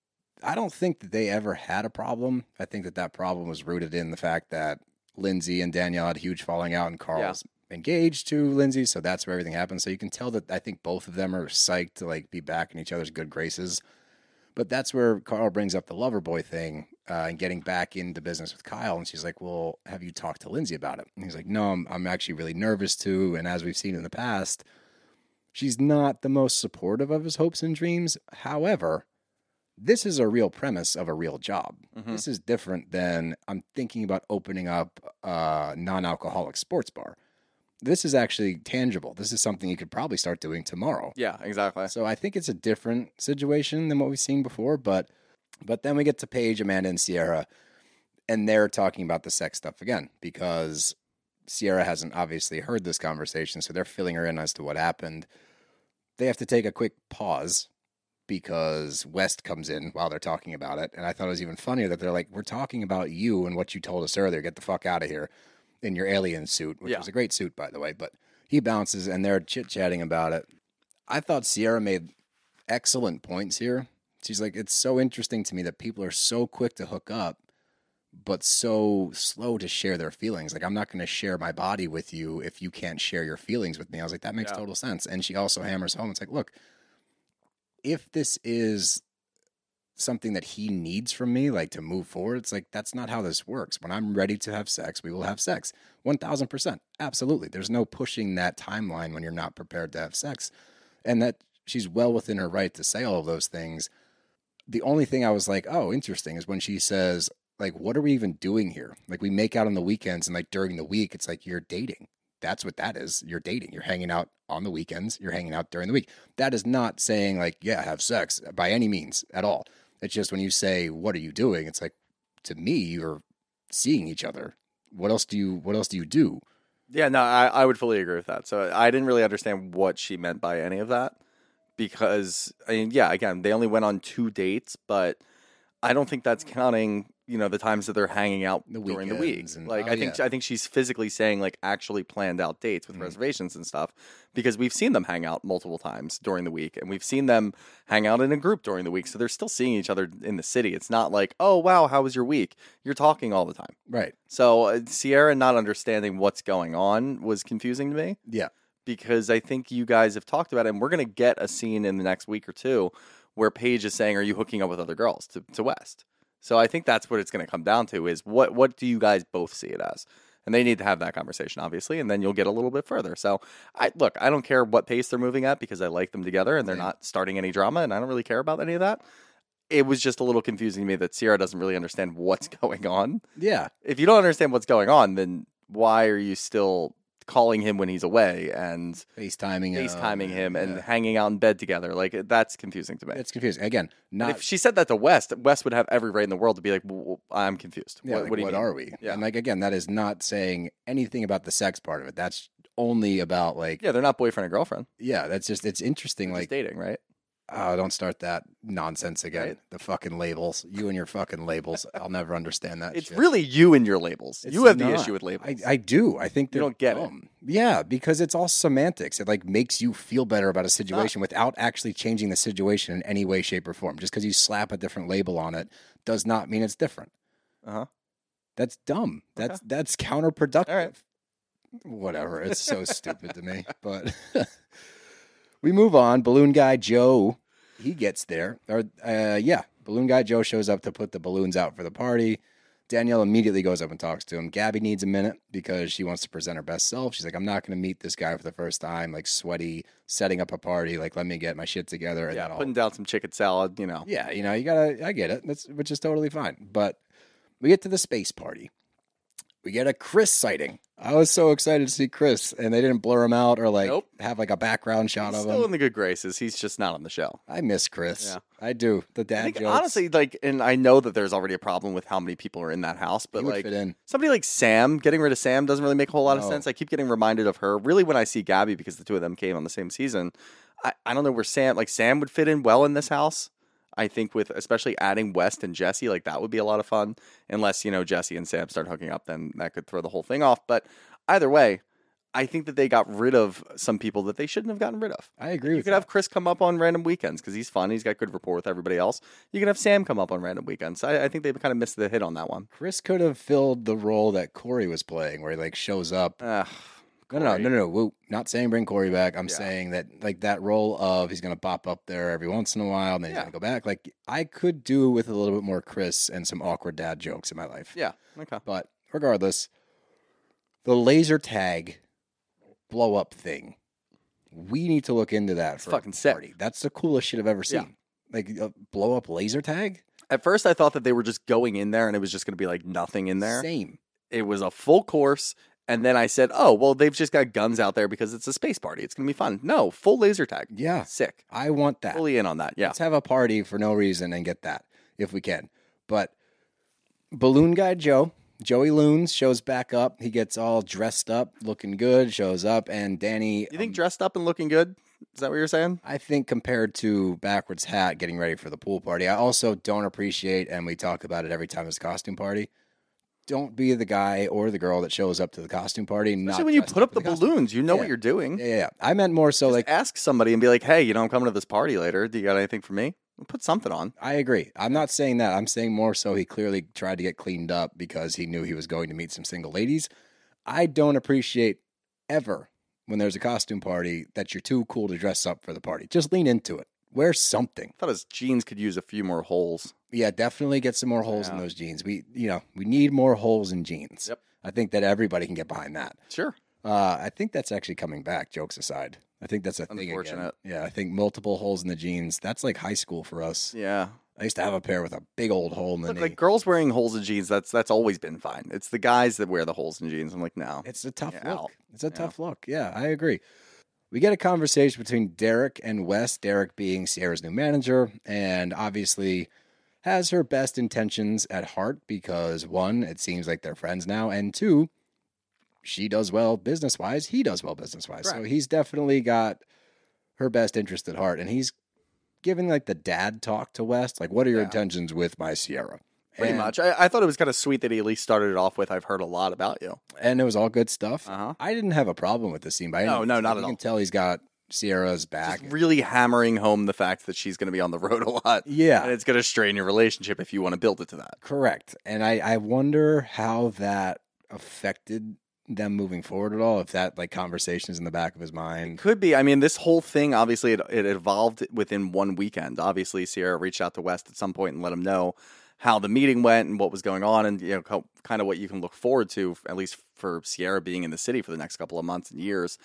I don't think that they ever had a problem. I think that problem was rooted in the fact that Lindsay and Danielle had a huge falling out, and Carl's engaged to Lindsay, so that's where everything happened. So you can tell that I think both of them are psyched to like be back in each other's good graces. But that's where Carl brings up the lover boy thing and getting back into business with Kyle. And she's like, well, have you talked to Lindsay about it? And he's like, no, I'm actually really nervous too. And as we've seen in the past, she's not the most supportive of his hopes and dreams. However, this is a real premise of a real job.
Mm-hmm.
This is different than I'm thinking about opening up a non-alcoholic sports bar. This is actually tangible. This is something you could probably start doing tomorrow.
Yeah, exactly.
So I think it's a different situation than what we've seen before. But then we get to Paige, Amanda, and Sierra, and they're talking about the sex stuff again because Sierra hasn't obviously heard this conversation, so they're filling her in as to what happened. They have to take a quick pause because West comes in while they're talking about it. And I thought it was even funnier that they're like, we're talking about you and what you told us earlier. Get the fuck out of here in your alien suit, which was a great suit, by the way. But he bounces and they're chit-chatting about it. I thought Sierra made excellent points here. She's like, it's so interesting to me that people are so quick to hook up, but so slow to share their feelings. Like, I'm not going to share my body with you if you can't share your feelings with me. I was like, that makes total sense. And she also hammers home. It's like, look, if this is something that he needs from me, like to move forward, it's like, that's not how this works. When I'm ready to have sex, we will have sex. 1000%. Absolutely. There's no pushing that timeline when you're not prepared to have sex. And that she's well within her right to say all of those things. The only thing I was like, oh, interesting, is when she says, like, what are we even doing here? Like, we make out on the weekends, and like during the week, it's like, you're dating. That's what that is. You're dating. You're hanging out on the weekends. You're hanging out during the week. That is not saying like, yeah, have sex by any means at all. It's just when you say, what are you doing? It's like, to me, you're seeing each other. What else do you do?
Yeah, no, I would fully agree with that. So I didn't really understand what she meant by any of that because, I mean, yeah, again, they only went on 2 dates, but I don't think that's counting, the times that they're hanging out during the week. Like, I think she's physically saying like actually planned out dates with reservations and stuff because we've seen them hang out multiple times during the week and we've seen them hang out in a group during the week. So they're still seeing each other in the city. It's not like, oh, wow, how was your week? You're talking all the time.
Right.
So Sierra not understanding what's going on was confusing to me.
Yeah.
Because I think you guys have talked about it and we're going to get a scene in the next week or two where Paige is saying, are you hooking up with other girls to West? So I think that's what it's going to come down to is what do you guys both see it as? And they need to have that conversation, obviously, and then you'll get a little bit further. So, I don't care what pace they're moving at because I like them together and they're not starting any drama, and I don't really care about any of that. It was just a little confusing to me that Sierra doesn't really understand what's going on.
Yeah.
If you don't understand what's going on, then why are you still calling him when he's away and FaceTiming him and hanging out in bed together? Like, that's confusing to me.
It's confusing. Again,
if she said that to West would have every right in the world to be like, well, I'm confused.
Yeah,
what do you mean?
Are we?
Yeah.
And like, again, that is not saying anything about the sex part of it. That's only about like,
yeah, they're not boyfriend and girlfriend.
Yeah, that's just, it's interesting.
They're
like
just dating, right?
Oh, don't start that nonsense again. Right? The fucking labels. You and your fucking labels. I'll never understand that.
It's
shit.
really you and your labels. You have the issue with labels.
I do. I think
you don't get
dumb. It. Yeah, because it's all semantics. It like makes you feel better about a situation without actually changing the situation in any way, shape, or form. Just because you slap a different label on it does not mean it's different. That's dumb. That's counterproductive.
All right.
Whatever. It's so stupid to me. But we move on. Balloon guy Joe, he gets there. Balloon guy Joe shows up to put the balloons out for the party. Danielle immediately goes up and talks to him. Gabby needs a minute because she wants to present her best self. She's like, I'm not going to meet this guy for the first time, like sweaty, setting up a party. Like, let me get my shit together. And
putting down some chicken salad,
Yeah, you gotta, I get it. Which is totally fine. But we get to the space party. We get a Chris sighting. I was so excited to see Chris, and they didn't blur him out or have like a background shot
He's
of him.
Still in the good graces. He's just not on the show.
I miss Chris.
Yeah.
I do. The dad jokes.
Honestly, and I know that there's already a problem with how many people are in that house, but
he would fit in.
Somebody like Sam, getting rid of Sam doesn't really make a whole lot of sense. I keep getting reminded of her. Really, when I see Gabby, because the two of them came on the same season, I don't know where Sam would fit in well in this house. I think with especially adding West and Jesse, like that would be a lot of fun. Unless, Jesse and Sam start hooking up, then that could throw the whole thing off. But either way, I think that they got rid of some people that they shouldn't have gotten rid of.
I agree with
You could have Chris come up on random weekends because he's fun. He's got good rapport with everybody else. You can have Sam come up on random weekends. I think they kind of missed the hit on that one.
Chris could have filled the role that Corey was playing where he like shows up. No. Whoa. Not saying bring Corey back. I'm saying that like that role of he's going to pop up there every once in a while and then he's going to go back. Like I could do with a little bit more Chris and some awkward dad jokes in my life.
Yeah. Okay.
But regardless, the laser tag blow up thing. We need to look into that.
It's fucking sick.
That's the coolest shit I've ever seen. Yeah. Like a blow up laser tag.
At first, I thought that they were just going in there and it was just going to be like nothing in there.
Same.
It was a full course. And then I said, oh, well, they've just got guns out there because it's a space party. It's going to be fun. No, full laser tag.
Yeah.
Sick.
I want that.
Fully in on that. Yeah.
Let's have a party for no reason and get that if we can. But Balloon Guy Joe, Joey Loons, shows back up. He gets all dressed up, looking good, shows up. And Danny.
You think dressed up and looking good? Is that what you're saying?
I think compared to Backwards Hat getting ready for the pool party, I also don't appreciate, and we talk about it every time it's a costume party, don't be the guy or the girl that shows up to the costume party.
Especially when you put up the balloons, you know what you're doing.
Yeah. I meant more so
just
like
ask somebody and be like, hey, I'm coming to this party later. Do you got anything for me? Put something on.
I agree. I'm not saying that. I'm saying more so he clearly tried to get cleaned up because he knew he was going to meet some single ladies. I don't appreciate ever when there's a costume party that you're too cool to dress up for the party. Just lean into it. Wear something.
I thought his jeans could use a few more holes.
Yeah, definitely get some more holes in those jeans. We need more holes in jeans.
Yep.
I think that everybody can get behind that.
Sure.
I think that's actually coming back, jokes aside. I think that's a thing again.
Unfortunate.
Yeah, I think multiple holes in the jeans. That's like high school for us.
Yeah.
I used to have a pair with a big old hole in the
Look,
knee.
like girls wearing holes in jeans, that's always been fine. It's the guys that wear the holes in jeans. I'm like, no.
It's a tough
Yeah,
look.
out.
It's a tough look. Yeah, I agree. We get a conversation between Derek and Wes, Derek being Sierra's new manager, and obviously has her best intentions at heart because, one, it seems like they're friends now, and two, she does well business-wise, he does well business-wise. So he's definitely got her best interest at heart, and he's giving like the dad talk to Wes, like, what are your intentions with my Sierra?
Pretty much. I thought it was kind of sweet that he at least started it off with, I've heard a lot about you.
And it was all good stuff.
Uh-huh.
I didn't have a problem with the scene by any
No,
means.
not at
You
all.
can tell he's got Sierra's back.
Just really hammering home the fact that she's going to be on the road a lot.
Yeah.
And it's going to strain your relationship if you want to build it to that.
Correct. And I wonder how that affected them moving forward at all, if that like conversation is in the back of his mind.
Could be. I mean, this whole thing, obviously, it evolved within one weekend. Obviously, Sierra reached out to West at some point and let him know how the meeting went and what was going on and, you know, kind of what you can look forward to, at least for Sierra being in the city for the next couple of months and years.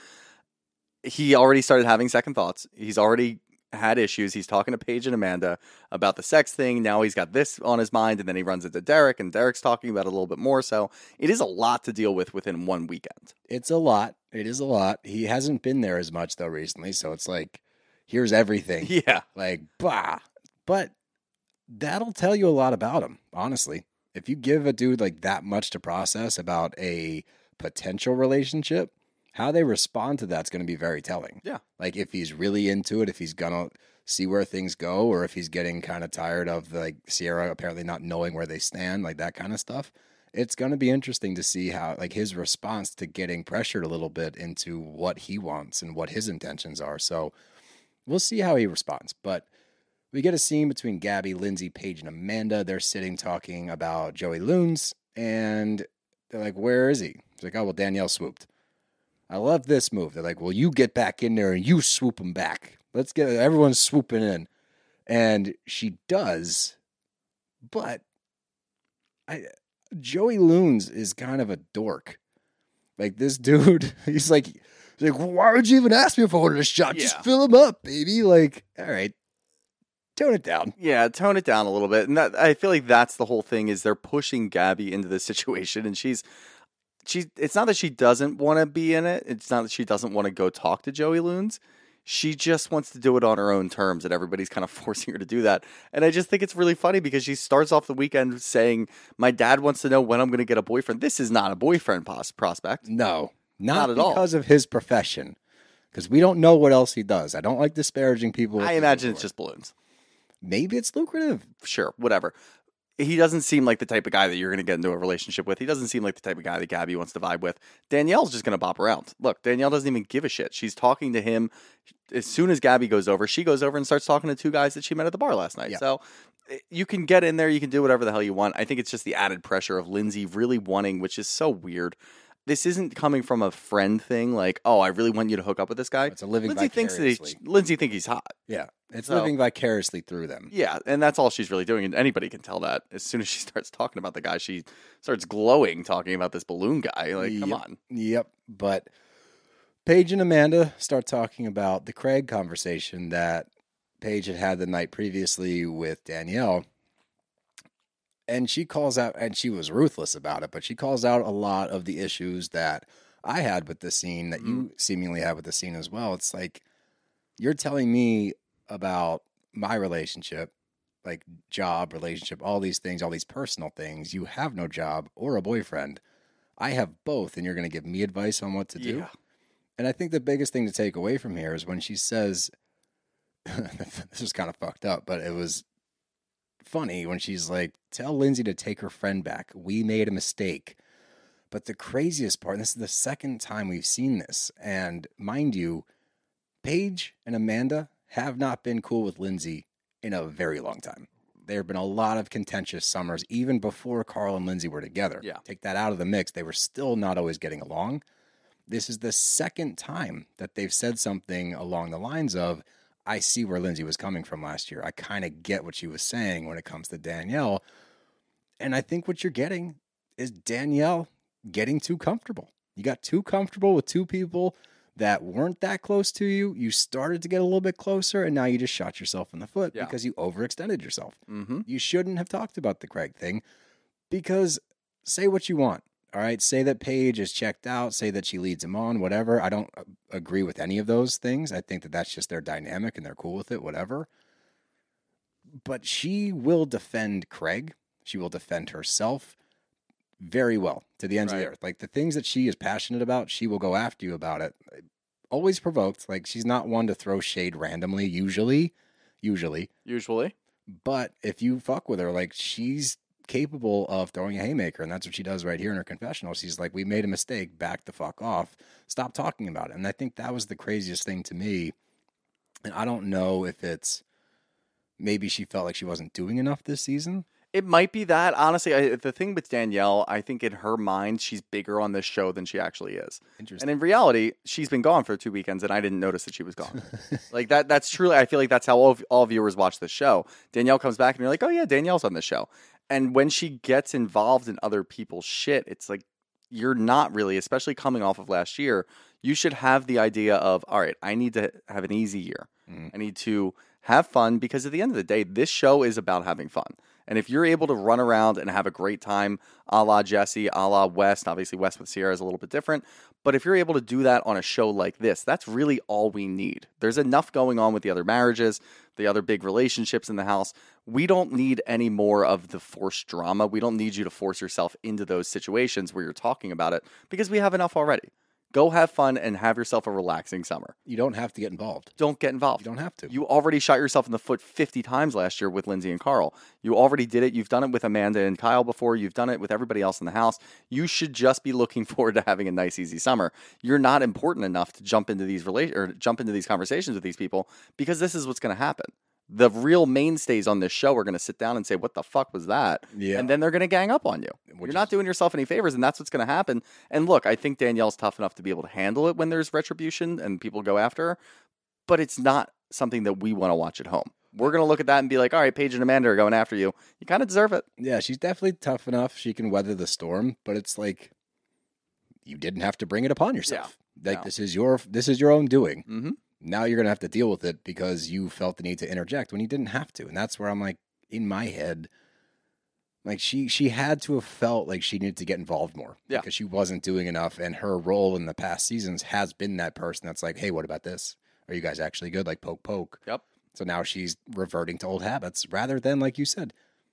He already started having second thoughts. He's already had issues. He's talking to Paige and Amanda about the sex thing. Now he's got this on his mind, and then he runs into Derek, and Derek's talking about it a little bit more. So it is a lot to deal with within one weekend.
It's a lot. It is a lot. He hasn't been there as much, though, recently. So it's like, here's everything.
Yeah.
Like, bah. But that'll tell you a lot about him, honestly. If you give a dude like that much to process about a potential relationship, how they respond to that's going to be very telling.
Yeah.
Like if he's really into it, if he's going to see where things go, or if he's getting kind of tired of like Sierra apparently not knowing where they stand, like that kind of stuff. It's going to be interesting to see how like his response to getting pressured a little bit into what he wants and what his intentions are. So we'll see how he responds. But we get a scene between Gabby, Lindsay, Paige, and Amanda. They're sitting talking about Joey Loons, and they're like, where is he? He's like, oh, well, Danielle swooped. I love this move. They're like, well, you get back in there and you swoop him back. Let's get everyone's swooping in. And she does, but Joey Loons is kind of a dork. Like this dude, he's like, why would you even ask me if I wanted a shot?
Yeah.
Just fill him up, baby. Like, all right. Tone it down.
Yeah, tone it down a little bit. And that, I feel like that's the whole thing is they're pushing Gabby into this situation. And she's it's not that she doesn't want to be in it. It's not that she doesn't want to go talk to Joey Loons. She just wants to do it on her own terms, and everybody's kind of forcing her to do that. And I just think it's really funny because she starts off the weekend saying, my dad wants to know when I'm going to get a boyfriend. This is not a boyfriend prospect.
No, not
at all.
because of his profession. Because we don't know what else he does. I don't like disparaging people.
I imagine it's just balloons.
Maybe it's lucrative.
Sure, whatever. He doesn't seem like the type of guy that you're going to get into a relationship with. He doesn't seem like the type of guy that Gabby wants to vibe with. Danielle's just going to bop around. Look, Danielle doesn't even give a shit. She's talking to him. As soon as Gabby goes over, she goes over and starts talking to two guys that she met at the bar last night.
Yeah.
So you can get in there. You can do whatever the hell you want. I think it's just the added pressure of Lindsay really wanting, which is so weird. This isn't coming from a friend thing like, oh, I really want you to hook up with this guy.
It's a living
Lindsay thinks
vicariously.
Lindsay thinks he's hot.
Yeah, it's
So-
living vicariously through them.
Yeah, and that's all she's really doing. And anybody can tell that. As soon as she starts talking about the guy, she starts glowing talking about this balloon guy. Like, come on.
Yep. But Paige and Amanda start talking about the Craig conversation that Paige had the night previously with Danielle. And she calls out, and she was ruthless about it, but she calls out a lot of the issues that I had with the scene that you seemingly had with the scene as well. It's like, you're telling me about my relationship, like job, relationship, all these things, all these personal things. You have no job or a boyfriend. I have both, and you're going to give me advice on what to do.
Yeah.
And I think the biggest thing to take away from here is when she says, this is kind of fucked up, but it was funny when she's like, tell Lindsay to take her friend back. We made a mistake. But the craziest part, and this is the second time we've seen this, and mind you, Paige and Amanda have not been cool with Lindsay in a very long time. There have been a lot of contentious summers, even before Carl and Lindsay were together.
Yeah.
Take that out of the mix. They were still not always getting along. This is the second time that they've said something along the lines of, I see where Lindsay was coming from last year. I kind of get what she was saying when it comes to Danielle. And I think what you're getting is Danielle getting too comfortable. You got too comfortable with two people that weren't that close to you. You started to get a little bit closer, and now you just shot yourself in the foot because you overextended yourself.
Mm-hmm.
You shouldn't have talked about the Craig thing, because say what you want. All right, say that Paige is checked out, say that she leads him on, whatever. I don't agree with any of those things. I think that that's just their dynamic and they're cool with it, whatever. But she will defend Craig. She will defend herself very well to the ends of the earth. Like, the things that she is passionate about, she will go after you about it. Always provoked. Like, she's not one to throw shade randomly, usually. But if you fuck with her, like, she's capable of throwing a haymaker, and that's what she does right here in her confessional. She's like, we made a mistake, back the fuck off, stop talking about it. And I think that was the craziest thing to me. And I don't know if it's maybe she felt like she wasn't doing enough this season.
It might be that. Honestly, the thing with Danielle, I think in her mind, she's bigger on this show than she actually is.
Interesting.
And in reality, she's been gone for 2 weekends, and I didn't notice that she was gone. Like, that's truly, I feel like that's how all viewers watch this show. Danielle comes back, and you're like, oh yeah, Danielle's on this show. And when she gets involved in other people's shit, it's like, you're not really, especially coming off of last year, you should have the idea of, all right, I need to have an easy year. I need to have fun, because at the end of the day, this show is about having fun. And if you're able to run around and have a great time, a la Jesse, a la West, obviously West with Sierra is a little bit different, but if you're able to do that on a show like this, that's really all we need. There's enough going on with the other marriages, the other big relationships in the house. We don't need any more of the forced drama. We don't need you to force yourself into those situations where you're talking about it, because we have enough already. Go have fun and have yourself a relaxing summer.
You don't have to get involved.
Don't get involved.
You don't have to.
You already shot yourself in the foot 50 times last year with Lindsay and Carl. You already did it. You've done it with Amanda and Kyle before. You've done it with everybody else in the house. You should just be looking forward to having a nice, easy summer. You're not important enough to jump into these conversations with these people, because this is what's going to happen. The real mainstays on this show are going to sit down and say, what the fuck was that?
Yeah.
And then they're going to gang up on you. You're not doing yourself any favors, and that's what's going to happen. And look, I think Danielle's tough enough to be able to handle it when there's retribution and people go after her, but it's not something that we want to watch at home. We're going to look at that and be like, all right, Paige and Amanda are going after you. You kind of deserve it.
Yeah, she's definitely tough enough. She can weather the storm, but it's like, you didn't have to bring it upon yourself.
Yeah.
Like, this is your own doing.
Mm-hmm.
Now you're going to have to deal with it because you felt the need to interject when you didn't have to. And that's where I'm like, in my head, like, she had to have felt like she needed to get involved more because she wasn't doing enough. And her role in the past seasons has been that person that's like, hey, what about this? Are you guys actually good? Like, poke.
Yep.
So now she's reverting to old habits rather than, like you said,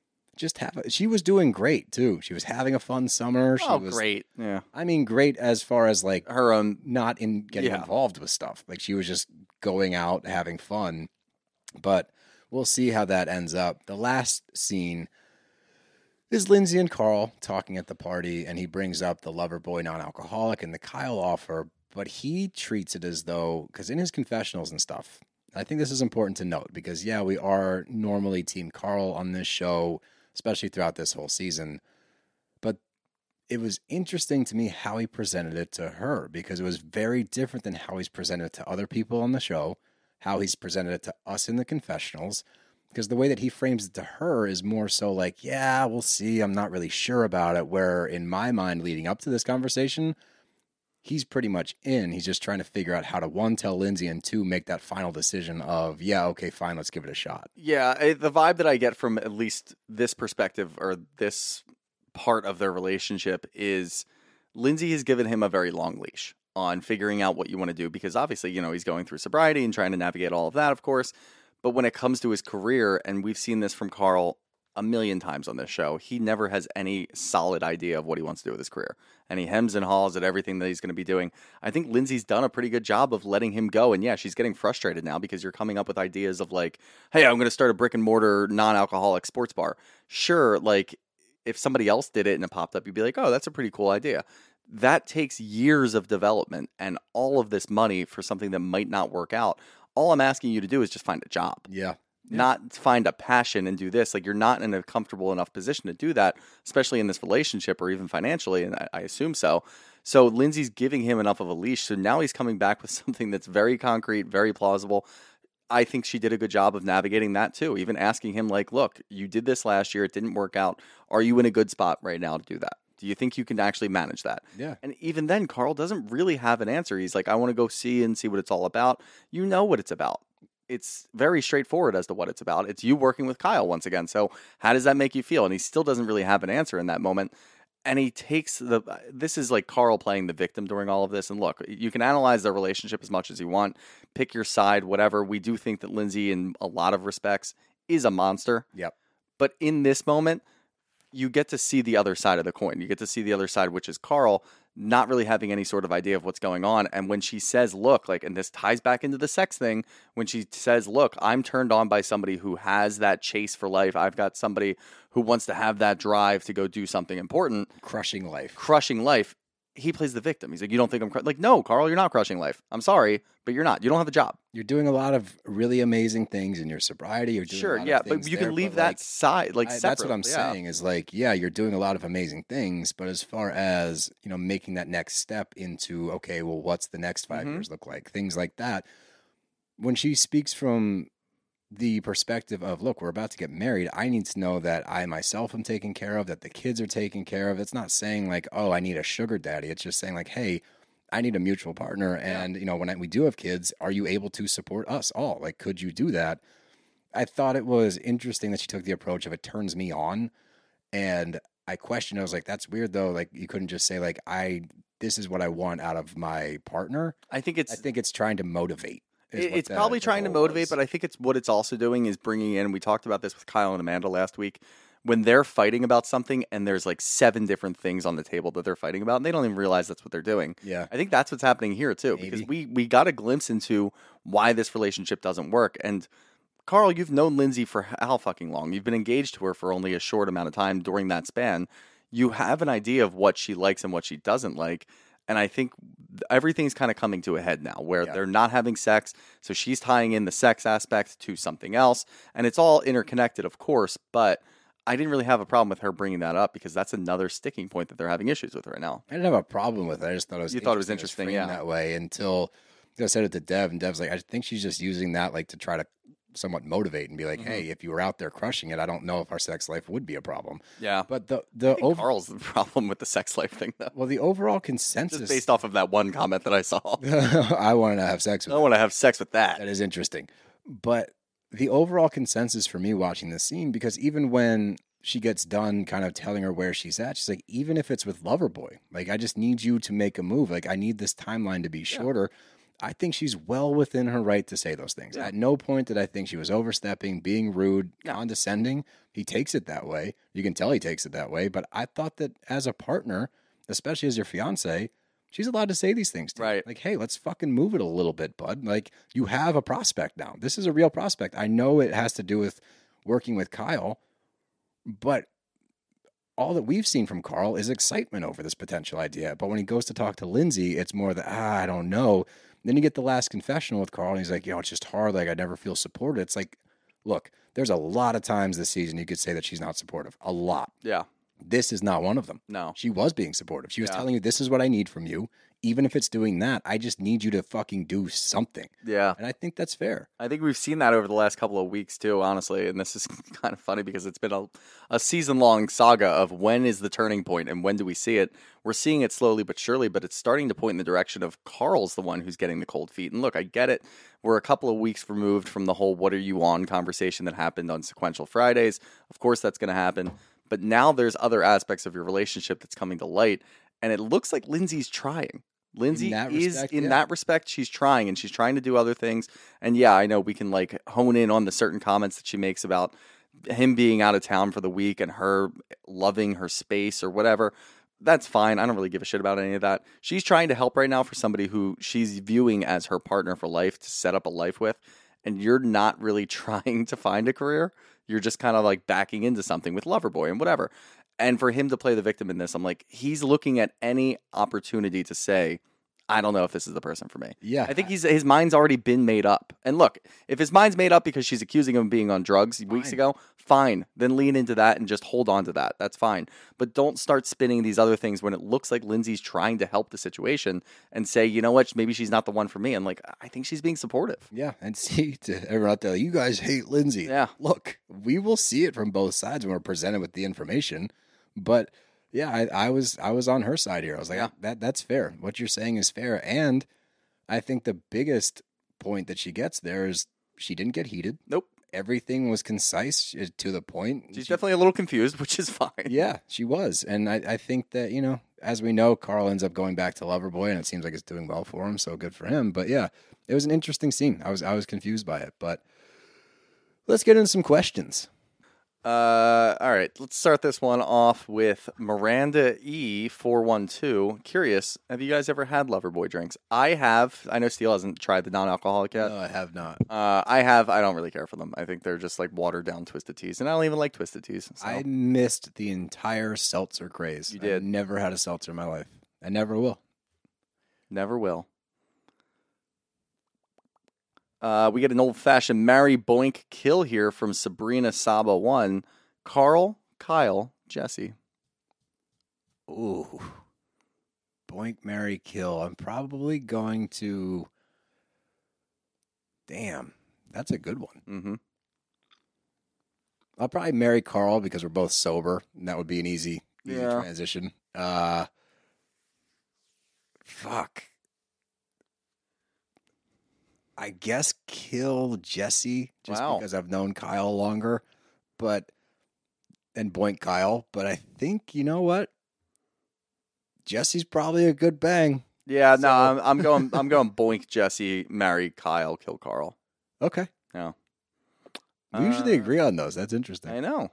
she was doing great too. She was having a fun summer. She was
great. Yeah.
I mean, great as far as like
her own,
not in getting involved with stuff. Like, she was just going out, having fun. But we'll see how that ends up. The last scene is Lindsay and Carl talking at the party, and he brings up the Loverboy non-alcoholic and the Kyle offer, but he treats it as though, because in his confessionals and stuff, I think this is important to note, because we are normally Team Carl on this show, especially throughout this whole season. But it was interesting to me how he presented it to her, because it was very different than how he's presented it to other people on the show, how he's presented it to us in the confessionals, because the way that he frames it to her is more so like, yeah, we'll see, I'm not really sure about it, where in my mind leading up to this conversation, he's pretty much in. He's just trying to figure out how to, one, tell Lindsay, and two, make that final decision of, yeah, okay, fine, let's give it a shot.
Yeah, the vibe that I get from at least this perspective or this part of their relationship is Lindsay has given him a very long leash on figuring out what you want to do, because obviously, he's going through sobriety and trying to navigate all of that, of course. But when it comes to his career, and we've seen this from Carl a million times on this show, he never has any solid idea of what he wants to do with his career. And he hems and haws at everything that he's going to be doing. I think Lindsay's done a pretty good job of letting him go. And yeah, she's getting frustrated now because you're coming up with ideas of like, hey, I'm going to start a brick and mortar non-alcoholic sports bar. Sure, like if somebody else did it and it popped up, you'd be like, oh, that's a pretty cool idea. That takes years of development and all of this money for something that might not work out. All I'm asking you to do is just find a job.
Yeah.
not find a passion and do this. Like, you're not in a comfortable enough position to do that, especially in this relationship or even financially, and I assume so. So Lindsay's giving him enough of a leash, so now he's coming back with something that's very concrete, very plausible. I think she did a good job of navigating that too, even asking him, like, look, you did this last year, it didn't work out. Are you in a good spot right now to do that? Do you think you can actually manage that?
Yeah.
And even then, Carl doesn't really have an answer. He's like, I want to go see what it's all about. You know what it's about. It's very straightforward as to what it's about. It's you working with Kyle once again. So how does that make you feel? And he still doesn't really have an answer in that moment. And he takes this is like Carl playing the victim during all of this. And look, you can analyze their relationship as much as you want, pick your side, whatever. We do think that Lindsay, in a lot of respects, is a monster.
Yep.
But in this moment, you get to see the other side of the coin. You get to see the other side, which is Carl not really having any sort of idea of what's going on. And when she says, look, like, and this ties back into the sex thing, when she says, look, I'm turned on by somebody who has that chase for life. I've got somebody who wants to have that drive to go do something important.
Crushing life.
He plays the victim. He's like, you don't think I'm like, no, Carl, you're not crushing life. I'm sorry, but you're not. You don't have a job.
You're doing a lot of really amazing things in your sobriety. You're doing
sure,
a lot
yeah,
of things
but you
there,
can leave
but,
that
like,
side, like, separately.
That's what I'm saying is, like, yeah, you're doing a lot of amazing things, but as far as, you know, making that next step into, okay, well, what's the next 5 years look like? Things like that. When she speaks from the perspective of, look, we're about to get married, I need to know that I myself am taken care of, that the kids are taken care of. It's not saying like, oh, I need a sugar daddy. It's just saying like, hey, I need a mutual partner. And, you know, when we do have kids, are you able to support us all? Like, could you do that? I thought it was interesting that she took the approach of it turns me on. And I questioned, I was like, that's weird though. Like, you couldn't just say like, this is what I want out of my partner.
I think it's
trying to motivate.
It's probably trying to motivate, but I think what it's also doing is bringing in, we talked about this with Kyle and Amanda last week, when they're fighting about something and there's like 7 different things on the table that they're fighting about and they don't even realize that's what they're doing.
Yeah.
I think that's what's happening here too, because we got a glimpse into why this relationship doesn't work. And Carl, you've known Lindsay for how fucking long? You've been engaged to her for only a short amount of time during that span. You have an idea of what she likes and what she doesn't like. And I think everything's kind of coming to a head now where they're not having sex. So she's tying in the sex aspect to something else. And it's all interconnected, of course. But I didn't really have a problem with her bringing that up because that's another sticking point that they're having issues with right now.
I didn't have a problem with it. I just thought it was
You thought it was interesting, yeah.
that way until I said it to Dev. And Dev's like, I think she's just using that like to try to somewhat motivate and be like, hey, if you were out there crushing it, I don't know if our sex life would be a problem.
Yeah.
But
Carl's the problem with the sex life thing, though.
Well, the overall consensus,
Just based off of that one comment that I saw.
I want to have sex with
I want to have sex with that.
That is interesting. But the overall consensus for me watching this scene, because even when she gets done kind of telling her where she's at, she's like, even if it's with Loverboy, like, I just need you to make a move. Like, I need this timeline to be shorter. I think she's well within her right to say those things. At no point did I think she was overstepping, being rude, condescending. He takes it that way. You can tell he takes it that way. But I thought that as a partner, especially as your fiance, she's allowed to say these things to you. Like, hey, let's fucking move it a little bit, bud. Like, you have a prospect now. This is a real prospect. I know it has to do with working with Kyle, but all that we've seen from Carl is excitement over this potential idea. But when he goes to talk to Lindsay, it's more the, I don't know. Then you get the last confessional with Carl, and he's like, it's just hard. Like, I never feel supported. It's like, look, there's a lot of times this season you could say that she's not supportive. A lot.
Yeah.
This is not one of them.
No.
She was being supportive. She was telling you, this is what I need from you. Even if it's doing that, I just need you to fucking do something.
Yeah.
And I think that's fair.
I think we've seen that over the last couple of weeks too, honestly. And this is kind of funny because it's been a season-long saga of when is the turning point and when do we see it. We're seeing it slowly but surely, but it's starting to point in the direction of Carl's the one who's getting the cold feet. And look, I get it. We're a couple of weeks removed from the whole what are you on conversation that happened on Sequential Fridays. Of course that's going to happen. But now there's other aspects of your relationship that's coming to light. And it looks like Lindsay's trying. Lindsay in that respect, she's trying, and she's trying to do other things. And yeah, I know we can like hone in on the certain comments that she makes about him being out of town for the week and her loving her space or whatever. That's fine. I don't really give a shit about any of that. She's trying to help right now for somebody who she's viewing as her partner for life to set up a life with. And you're not really trying to find a career. You're just kind of like backing into something with Loverboy and whatever. And for him to play the victim in this, I'm like, he's looking at any opportunity to say, I don't know if this is the person for me.
Yeah.
I think his mind's already been made up. And look, if his mind's made up because she's accusing him of being on drugs weeks ago, fine. Then lean into that and just hold on to that. That's fine. But don't start spinning these other things when it looks like Lindsay's trying to help the situation and say, you know what, maybe she's not the one for me. And like, I think she's being supportive.
Yeah, and see, to everyone out there, you guys hate Lindsay.
Yeah.
Look, we will see it from both sides when we're presented with the information. But yeah, I was on her side here. I was like, that's fair. What you're saying is fair. And I think the biggest point that she gets there is she didn't get heated.
Nope.
Everything was concise to the point.
She's definitely a little confused, which is fine.
Yeah, she was. And I think that, you know, as we know, Carl ends up going back to Loverboy, and it seems like it's doing well for him, so good for him. But yeah, it was an interesting scene. I was confused by it. But let's get into some questions.
All right, let's start this one off with Miranda E412. Curious, have you guys ever had Loverboy drinks? I have. I know Steele hasn't tried the non-alcoholic yet.
No, I have not.
I have. I don't really care for them. I think they're just like watered down Twisted Teas, and I don't even like Twisted Teas. So.
I missed the entire seltzer craze.
You did.
I never had a seltzer in my life. I never will.
Never will. We get an old-fashioned marry, boink, kill here from Sabrina Saba 1. Carl, Kyle, Jesse.
Ooh. Boink, marry, kill. I'm probably going to... Damn. That's a good one.
Mm-hmm.
I'll probably marry Carl because we're both sober, and that would be an easy
Yeah.
transition. Fuck. I guess kill Jesse just
Wow.
because I've known Kyle longer, and boink Kyle. But I think, you know what? Jesse's probably a good bang.
Yeah, no, I'm going boink Jesse, marry Kyle, kill Carl.
Okay.
Yeah.
We usually agree on those. That's interesting.
I know.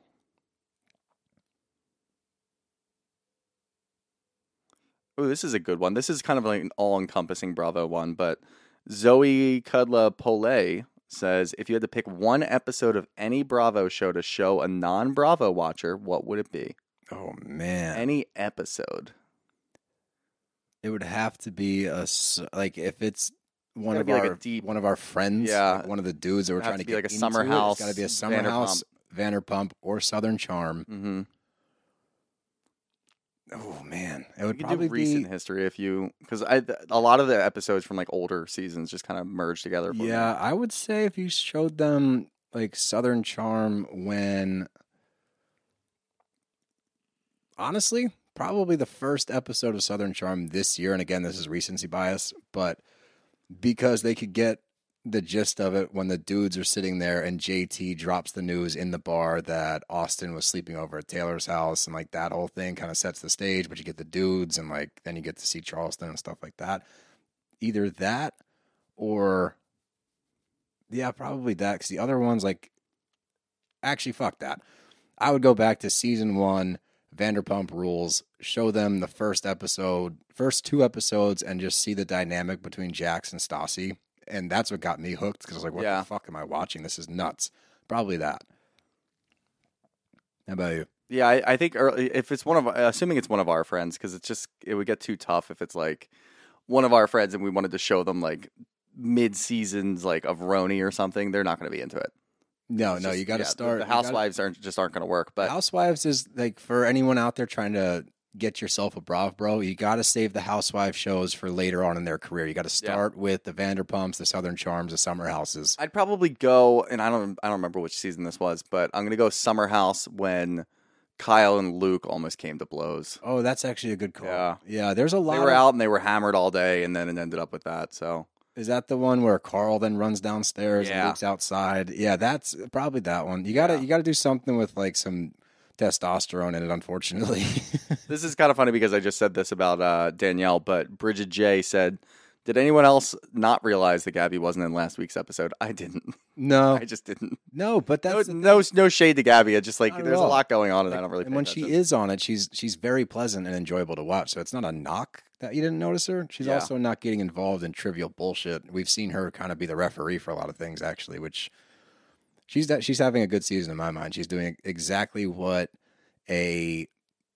Oh, this is a good one. This is kind of like an all-encompassing Bravo one, but Zoe Kudla Pole says, if you had to pick one episode of any Bravo show to show a non-Bravo watcher, what would it be?
Oh, man.
Any episode.
It would have to be like if it's one
gotta
of
be like
our
a deep-
one of our friends,
Yeah.
like one of the dudes that we're
It'd have
trying to
to be
get
like a
into
Summer
it.
House,
It's got to be a Summer House, Vanderpump, or Southern Charm.
Mm-hmm.
Oh man, it would
You could
probably
do recent
be.
history if you, because a lot of the episodes from like older seasons just kind of merge together. For me.
Yeah, I would say if you showed them like Southern Charm when, honestly, probably the first episode of Southern Charm this year, and again, this is recency bias, but because they could get the gist of it when the dudes are sitting there and JT drops the news in the bar that Austin was sleeping over at Taylor's house, and like that whole thing kind of sets the stage, but you get the dudes and like then you get to see Charleston and stuff like that. Either that or yeah, probably that, because the other ones, like, actually fuck that. I would go back to season 1, Vanderpump Rules, show them the first two episodes, and just see the dynamic between Jax and Stassi. And that's what got me hooked, because I was like, what the fuck am I watching? This is nuts. Probably that. How about you?
Yeah, I think if it's assuming it's one of our friends, because it would get too tough if it's like one of our friends and we wanted to show them like mid-seasons like of Roni or something, they're not going to be into it.
No, you got to start.
The Housewives aren't going to work. But
Housewives is like, for anyone out there trying to get yourself a Brav bro, you got to save the Housewives shows for later on in their career. You got to start with the Vanderpumps, the Southern Charms, the Summer Houses.
I'd probably go, and I don't remember which season this was, but I'm going to go Summer House when Kyle and Luke almost came to blows.
Oh, that's actually a good call.
Yeah.
Yeah, there's a lot.
They were out and they were hammered all day, and then it ended up with that. So
is that the one where Carl then runs downstairs and
Yeah.
Luke's outside? Yeah, that's probably that one. You gotta do something with like some testosterone in it, unfortunately.
this is kind of funny because I just said this about Danielle, but Bridget J said, did anyone else not realize that Gabby wasn't in last week's episode? I didn't.
No.
I just didn't.
No, but that's
No shade to Gabby. It's just like
Not at
there's a
all.
lot going on, and I don't really.
And
pay
when she
attention.
is on it, she's very pleasant and enjoyable to watch. So it's not a knock that you didn't notice her. She's
Yeah.
also not getting involved in trivial bullshit. We've seen her kind of be the referee for a lot of things, actually, which she's having a good season in my mind. She's doing exactly what a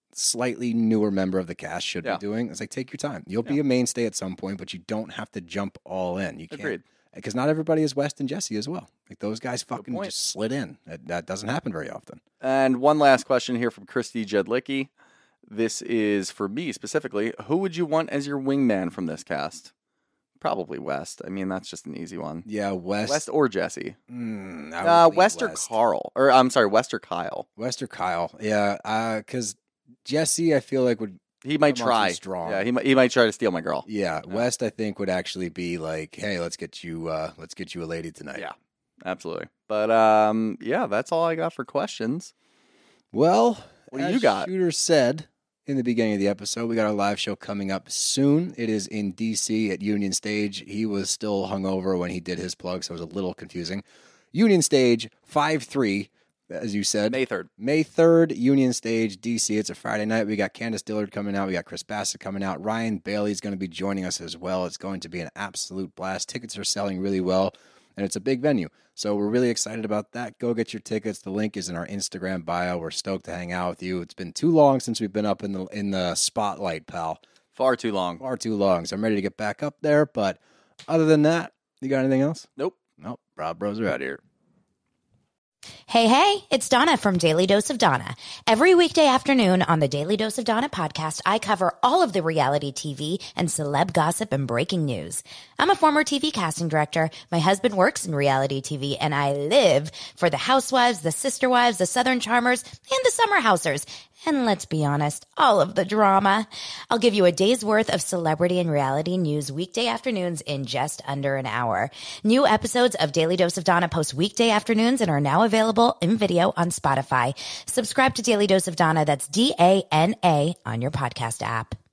slightly newer member of the cast should
Yeah.
be doing. It's like, take your time. You'll be a mainstay at some point, but you don't have to jump all in. You can't.
Agreed.
Because not everybody is West and Jesse as well. Like those guys fucking
point.
just slid in. That doesn't happen very often.
And one last question here from Christy Jedlicki. This is for me specifically. Who would you want as your wingman from this cast? Probably West. I mean, that's just an easy one.
Yeah,
West or Jesse.
I would lean
West or Carl. Or I'm sorry, West or Kyle.
West or Kyle. Yeah, because Jesse, I feel like would.
He might
come on too
try.
strong.
Yeah, he might try to steal my girl.
Yeah, West, I think would actually be like, hey, let's get you a lady tonight.
Yeah, absolutely. But yeah, that's all I got for questions.
Well,
What do
as
you got?
Shooter said in the beginning of the episode, we got our live show coming up soon. It is in DC at Union Stage. He was still hungover when he did his plug, so it was a little confusing. Union Stage 5/3, as you said.
May 3rd.
May 3rd, Union Stage, DC. It's a Friday night. We got Candace Dillard coming out. We got Chris Bassett coming out. Ryan Bailey's going to be joining us as well. It's going to be an absolute blast. Tickets are selling really well, and it's a big venue. So we're really excited about that. Go get your tickets. The link is in our Instagram bio. We're stoked to hang out with you. It's been too long since we've been up in the spotlight, pal.
Far too long.
Far too long. So I'm ready to get back up there. But other than that, you got anything else?
Nope.
Nope. Rob Bros are out here.
Hey, it's Donna from Daily Dose of Donna. Every weekday afternoon on the Daily Dose of Donna podcast, I cover all of the reality TV and celeb gossip and breaking news. I'm a former TV casting director. My husband works in reality TV, and I live for the Housewives, the Sister Wives, the Southern Charmers, and the Summer Housers. And let's be honest, all of the drama. I'll give you a day's worth of celebrity and reality news weekday afternoons in just under an hour. New episodes of Daily Dose of Donna post weekday afternoons and are now available in video on Spotify. Subscribe to Daily Dose of Donna, that's DANA, on your podcast app.